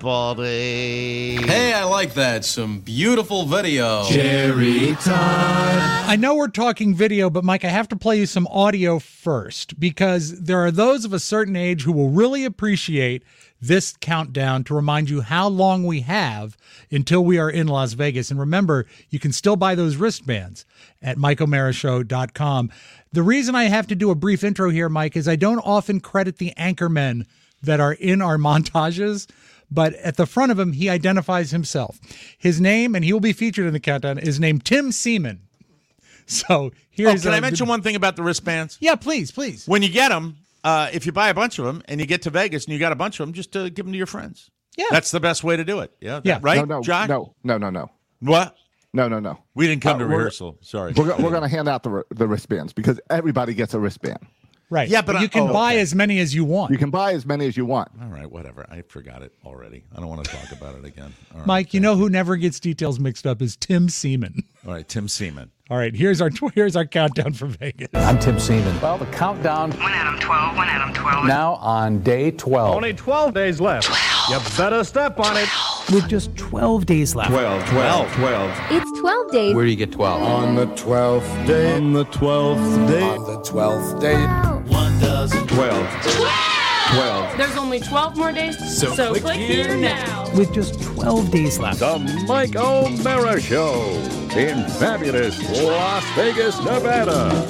everybody. Hey, I like that. Some beautiful video. Jerry time. I know we're talking video, but Mike, I have to play you some audio first because there are those of a certain age who will really appreciate this countdown to remind you how long we have until we are in Las Vegas. And remember, you can still buy those wristbands at mike o'mara show dot com. The reason I have to do a brief intro here, Mike, is I don't often credit the anchormen that are in our montages, but at the front of him, he identifies himself. His name, and he will be featured in the countdown, is named Tim Seaman. So here's. Oh, can a, I mention one thing about the wristbands? Yeah, please, please. When you get them, uh, if you buy a bunch of them and you get to Vegas and you got a bunch of them, just uh, give them to your friends. Yeah, that's the best way to do it. Yeah, yeah. That, right, no, no, Josh? No, no, no, no. What? No, no, no. We didn't come Uh, to we're- rehearsal. Sorry. We're, go- we're going to hand out the the wristbands because everybody gets a wristband. Right. Yeah, but you I- can oh, buy okay. as many as you want. You can buy as many as you want. All right, whatever. I forgot it already. I don't want to talk about it again. All right, Mike, you know who never gets details mixed up is Tim Seaman. All right, Tim Seaman. All right, here's our here's our countdown for Vegas. I'm Tim Seaman. Well, the countdown. One Adam twelve, one Adam twelve. Now on day twelve. Only twelve days left. You better step on it. With just twelve days left. twelve, twelve, twelve. It's twelve days. Where do you get twelve? On the twelfth day. On the twelfth day. On the twelfth day. One dozen. Twelve. Twelve. There's only twelve more days, so, So click, click here here now. With just twelve days left. The Mike O'Mara Show in fabulous Las Vegas, Nevada.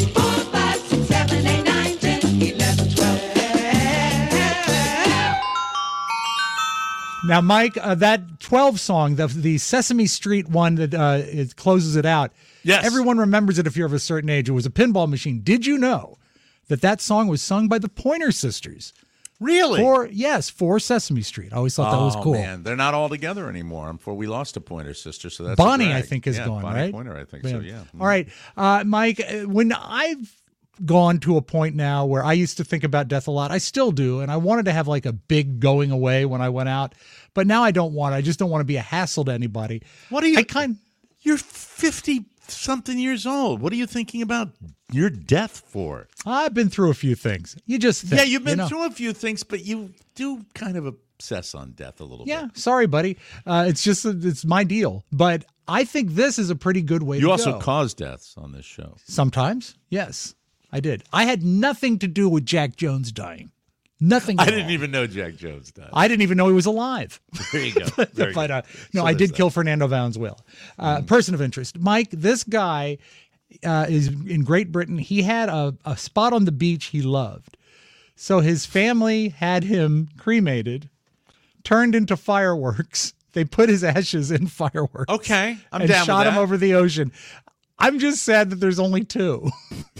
Now, Mike, uh, that twelve song, the the Sesame Street one that uh, it closes it out. Yes. Everyone remembers it if you're of a certain age. It was a pinball machine. Did you know that that song was sung by the Pointer Sisters? Really? For yes, for Sesame Street. I always thought that was Oh, cool. man, they're not all together anymore. Before we lost a Pointer sister, so that's a Bonnie, drag. I think, is yeah, gone, Bonnie right? Pointer, I think so. Yeah. All right, uh, Mike. uh, When I've gone to a point now where I used to think about death a lot, I still do, and I wanted to have like a big going away when I went out, but now I don't want. I just don't want to be a hassle to anybody. What are you? I kind. You're fifty something years old. What are you thinking about your death for? I've been through a few things. You just think, yeah, you've been you know. through a few things, but you do kind of obsess on death a little Yeah, bit. sorry, buddy. Uh, it's just it's my deal. But I think this is a pretty good way You to also go. cause deaths on this show. Sometimes, yes, I did. I had nothing to do with Jack Jones dying. Nothing. I at didn't all. even know Jack Jones died. I didn't even know he was alive. There you go. Very but good. uh, no, So I there's did that. kill Fernando Valenzuela. Uh, Person of interest, Mike. This guy uh, is in Great Britain. He had a, a spot on the beach he loved, so his family had him cremated, turned into fireworks. They put his ashes in fireworks. Okay, I'm and down with shot him that. over the ocean. I'm just sad that there's only two.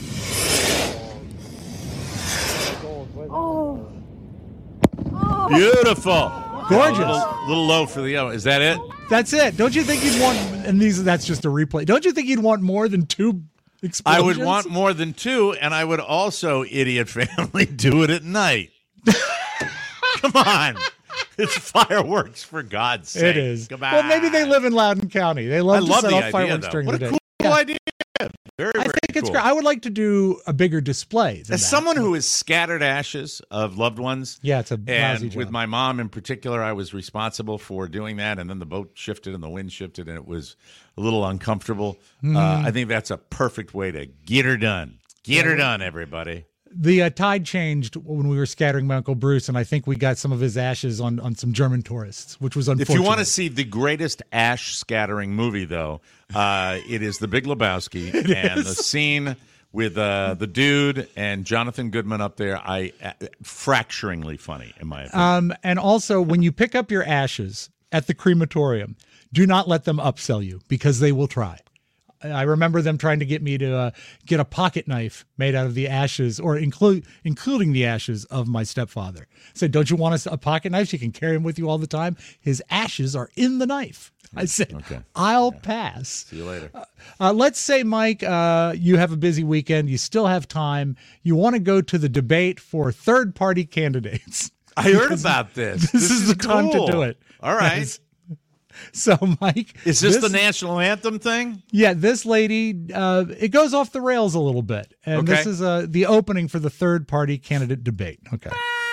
Oh. Beautiful. Gorgeous. A little, little low for the other. Is that it? That's it. Don't you think you'd want? And these that's just a replay. Don't you think you'd want more than two I explosions? would want more than two, and I would also, idiot family, do it at night. Come on. It's fireworks, for God's sake. It is. Come on. Well, maybe they live in Loudoun County. They love I to love set the off idea, fireworks though. during What the a day. cool Yeah. idea. Very, I very think it's cool. great. I would like to do a bigger display. Than As that. someone who has scattered ashes of loved ones, Yeah, it's a lousy and job. with my mom in particular, I was responsible for doing that. And then the boat shifted and the wind shifted, and it was a little uncomfortable. Mhm. Uh, I think that's a perfect way to get her done. Get her done, everybody. The uh, tide changed when we were scattering my Uncle Bruce, and I think we got some of his ashes on, on some German tourists, which was If unfortunate. you want to see the greatest ash scattering movie, though, uh, it is The Big Lebowski, It and is. the scene with uh, the dude and Jonathan Goodman up there. I uh, fracturingly funny, in my opinion. Um, and also, when you pick up your ashes at the crematorium, do not let them upsell you because they will try. I remember them trying to get me to uh, get a pocket knife made out of the ashes, or include including the ashes of my stepfather. Said, "Don't you want a, a pocket knife? So you can carry him with you all the time. His ashes are in the knife." I said, Okay. "I'll pass." See you later. Uh, let's say, Mike, uh, you have a busy weekend. You still have time. You want to go to the debate for third-party candidates. I heard Because about this. This, This is, is the time cool. to do it. All right. Yes. So, Mike, Is this, the national anthem thing? Yeah, this lady, uh, it goes off the rails a little bit. And this Okay. is uh, the opening for the third party candidate debate. Okay.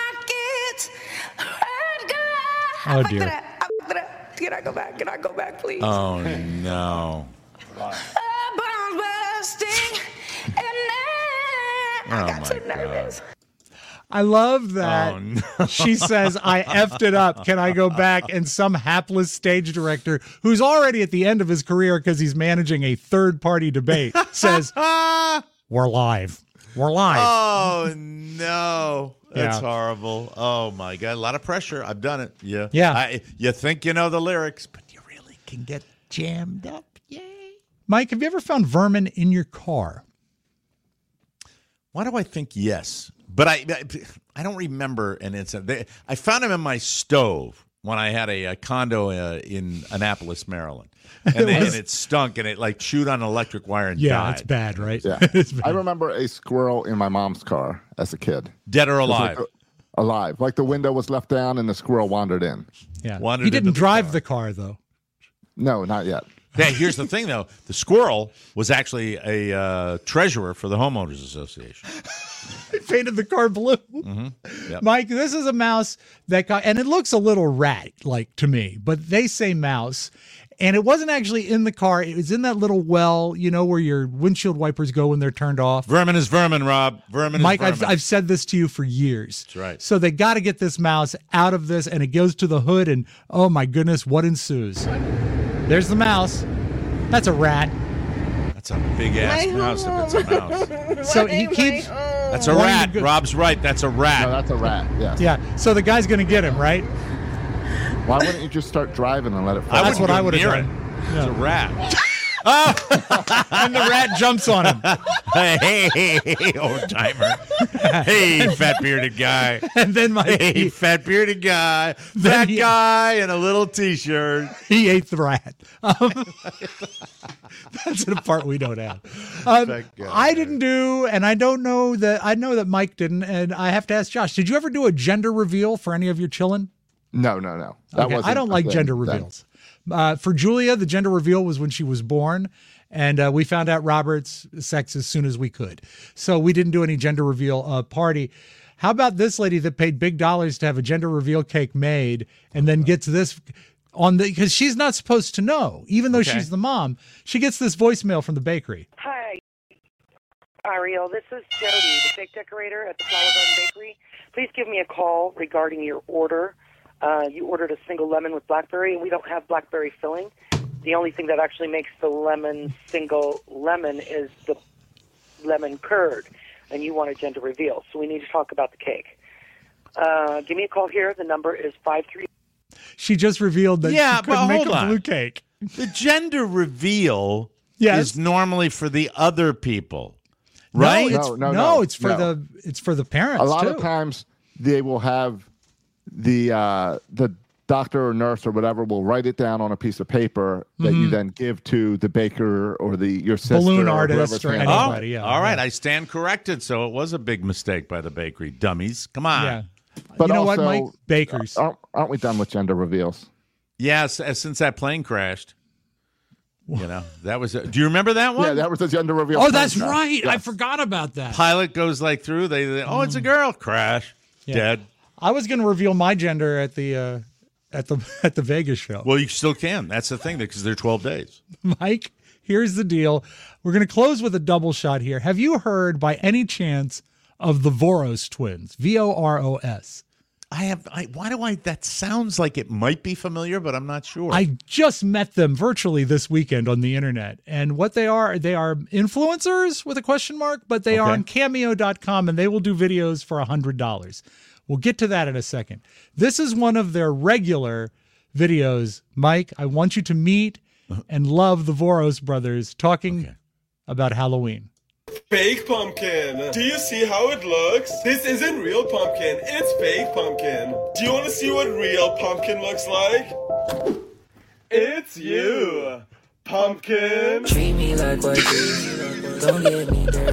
Oh, dear. Can I go back? Can I go back, please? Oh, no. Bombs bursting, and I Oh, got my too nervous. I love that Oh, no. she says, I effed it up. Can I go back? And some hapless stage director who's already at the end of his career because he's managing a third-party debate says, we're live. We're live. Oh, no. That's Yeah. horrible. Oh, my God. A lot of pressure. I've done it. Yeah. Yeah. I, you think you know the lyrics, but you really can get jammed up. Mike, have you ever found vermin in your car? Why do I think yes? But I I don't remember an incident. I found them in my stove when I had a, a condo uh, in Annapolis, Maryland. And, It they, was- and it stunk, and it like chewed on an electric wire and Yeah, died. it's bad, right? Yeah. It's bad. I remember a squirrel in my mom's car as a kid. Dead or It was alive? like a- alive. Like the window was left down and the squirrel wandered in. Yeah. Wandered He didn't into the drive the car, though. No, not yet. Yeah, here's the thing, though. The squirrel was actually a uh, treasurer for the Homeowners Association. He painted the car blue. Mm-hmm. Yep. Mike, this is a mouse that got, and it looks a little rat-like to me, but they say mouse. And it wasn't actually in the car. It was in that little well, you know, where your windshield wipers go when they're turned off. Vermin is vermin, Rob. Vermin Mike, is I've, vermin. I've said this to you for years. That's right. So they got to get this mouse out of this, and it goes to the hood, and oh my goodness, what ensues? There's the mouse. That's a rat. That's a big-ass mouse if it's a mouse. So he keeps... That's a wanting rat. to go- Rob's right. That's a rat. No, that's a rat. Yes. Yeah, so the guy's going to get him, right? Why wouldn't you just start driving and let it I fly? That's what go I would have near done. it. It's a rat. And the rat jumps on him. Hey, hey, hey, old timer. Hey, fat bearded guy. And then my Hey, fat bearded guy. Then Fat he- guy in a little t-shirt. he ate the rat. Um, that's the part we don't have. Um, Thank God. I didn't do, and I don't know that, I know that Mike didn't, and I have to ask Josh, did you ever do a gender reveal for any of your children? No, no, no. That Okay, wasn't I don't a like thing gender then. reveals. Uh, for Julia, the gender reveal was when she was born, and uh, we found out Robert's sex as soon as we could. So we didn't do any gender reveal uh, party. How about this lady that paid big dollars to have a gender reveal cake made and then gets this on the, because she's not supposed to know, even though Okay. she's the mom. She gets this voicemail from the bakery. Hi, Ariel. This is Jody, the cake decorator at the Flower Garden Bakery. Please give me a call regarding your order. Uh, you ordered a single lemon with blackberry, and we don't have blackberry filling. The only thing that actually makes the lemon single lemon is the lemon curd, and you want a gender reveal. So we need to talk about the cake. Uh, give me a call here. The number is five three. She just revealed that Yeah, she couldn't but make hold a on. blue cake. The gender reveal Yes. is normally for the other people, No, right? it's, No, no, no, no, it's for no. the it's for the parents A lot too. of times they will have the uh, the doctor or nurse or whatever will write it down on a piece of paper that you Mhm. then give to the baker or the your sister Balloon or artist whoever's or handling it. anybody. yeah, All right, yeah. I stand corrected. So it was a big mistake by the bakery. Dummies. Come on. Yeah. But you know what, also, Mike? Bakers. Aren't, aren't we done with gender reveals? Yes, uh, since that plane crashed. You know, that was. A, do you remember that one? Yeah, that was a gender reveal. Oh, that's contract. right. I Yes. forgot about that. Pilot goes like through. They, they oh, it's a girl. Crash. Yeah. Dead. I was going to reveal my gender at the uh, at the at the Vegas show. Well, you still can. That's the thing, because they're twelve days. Mike, here's the deal. We're going to close with a double shot here. Have you heard by any chance of the Voros twins? V O R O S. I have. I, why do I? That sounds like it might be familiar, but I'm not sure. I just met them virtually this weekend on the internet. And what they are, they are influencers with a question mark, but they are Okay. on cameo dot com and they will do videos for one hundred dollars. We'll get to that in a second. This is one of their regular videos. Mike, I want you to meet and love the Voros brothers talking Okay. about Halloween. Fake pumpkin. Do you see how it looks? This isn't real pumpkin. It's fake pumpkin. Do you want to see what real pumpkin looks like? It's you, pumpkin. Treat me like what you don't get me dirty.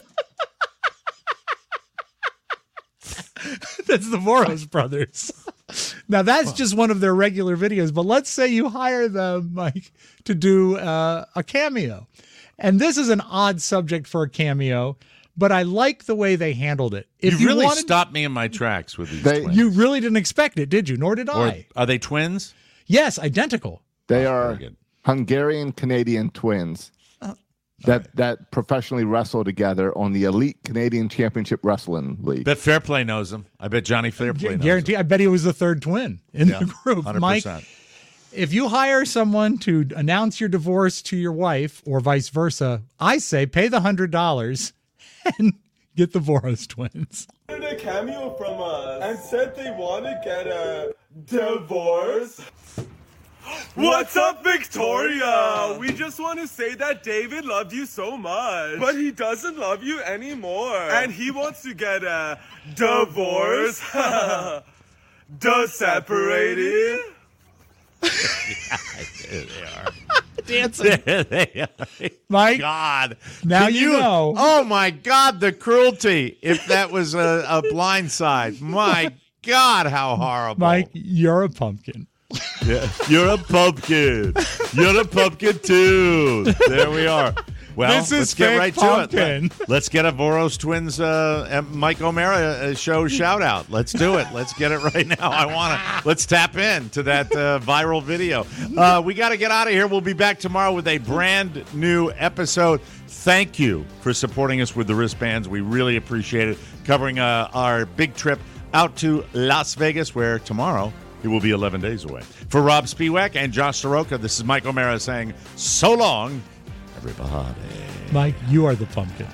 That's the Voros brothers. Now, that's just one of their regular videos, but let's say you hire them, Mike, to do uh, a cameo. And this is an odd subject for a cameo, but I like the way they handled it. If you really wanted- stopped me in my tracks with these They- twins. You really didn't expect it, did you? Nor did Or I. are they twins? Yes, identical. They Oh, are very good. Hungarian Canadian twins. that that professionally wrestle together on the Elite Canadian Championship Wrestling League. Bet Fairplay knows him. I bet Johnny Fairplay knows Guarantee. him. I bet he was the third twin in Yeah, the group. one hundred Mike, percent. if you hire someone to announce your divorce to your wife or vice versa, I say pay the one hundred dollars and get the Voros twins. They wanted a cameo from us and said they want to get a divorce. What's up, Victoria? We just want to say that David loved you so much, but he doesn't love you anymore. And he wants to get a divorce. Duh, separated. Yeah, there they are. Dancing. There they are. Mike, God. now Can you know. Oh, my God, the cruelty. If that was a, a blind side. My God, how horrible. Mike, you're a pumpkin. Yeah. You're a pumpkin. You're a pumpkin, too. There we are. Well, This is let's get fake right pumpkin. to it. Let's get a Voros Twins uh, and Mike O'Mara uh, show shout out. Let's do it. Let's get it right now. I want to. Let's tap in to that uh, viral video. Uh, we got to get out of here. We'll be back tomorrow with a brand new episode. Thank you for supporting us with the wristbands. We really appreciate it. Covering uh, our big trip out to Las Vegas, where tomorrow it will be eleven days away. For Rob Spiewak and Josh Soroka, this is Mike O'Mara saying so long, everybody. Mike, you are the pumpkin.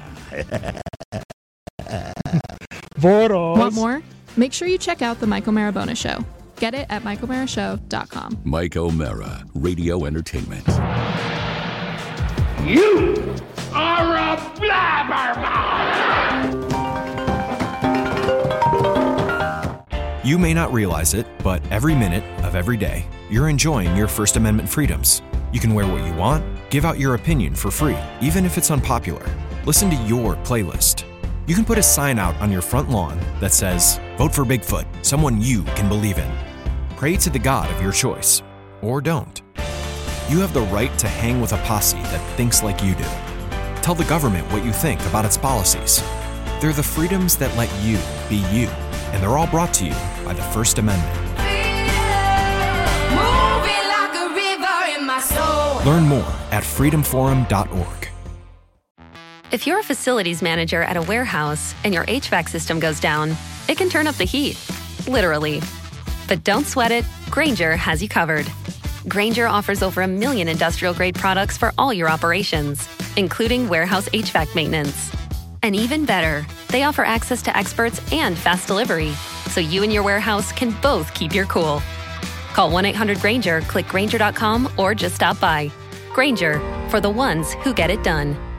Voros. Want more? Make sure you check out the Mike O'Mara Bonus Show. Get it at mike o'mara show dot com. Mike O'Mara, Radio Entertainment. You are a blabbermouth! You may not realize it, but every minute of every day, you're enjoying your First Amendment freedoms. You can wear what you want, give out your opinion for free, even if it's unpopular. Listen to your playlist. You can put a sign out on your front lawn that says, "Vote for Bigfoot, someone you can believe in." Pray to the God of your choice, or don't. You have the right to hang with a posse that thinks like you do. Tell the government what you think about its policies. They're the freedoms that let you be you, and they're all brought to you by the First Amendment. Learn more at freedom forum dot org. If you're a facilities manager at a warehouse and your H V A C system goes down, it can turn up the heat, literally. But don't sweat it, Grainger has you covered. Grainger offers over a million industrial-grade products for all your operations, including warehouse H V A C maintenance. And even better, they offer access to experts and fast delivery, so you and your warehouse can both keep your cool. Call one eight hundred Grainger, click Grainger dot com, or just stop by. Grainger, for the ones who get it done.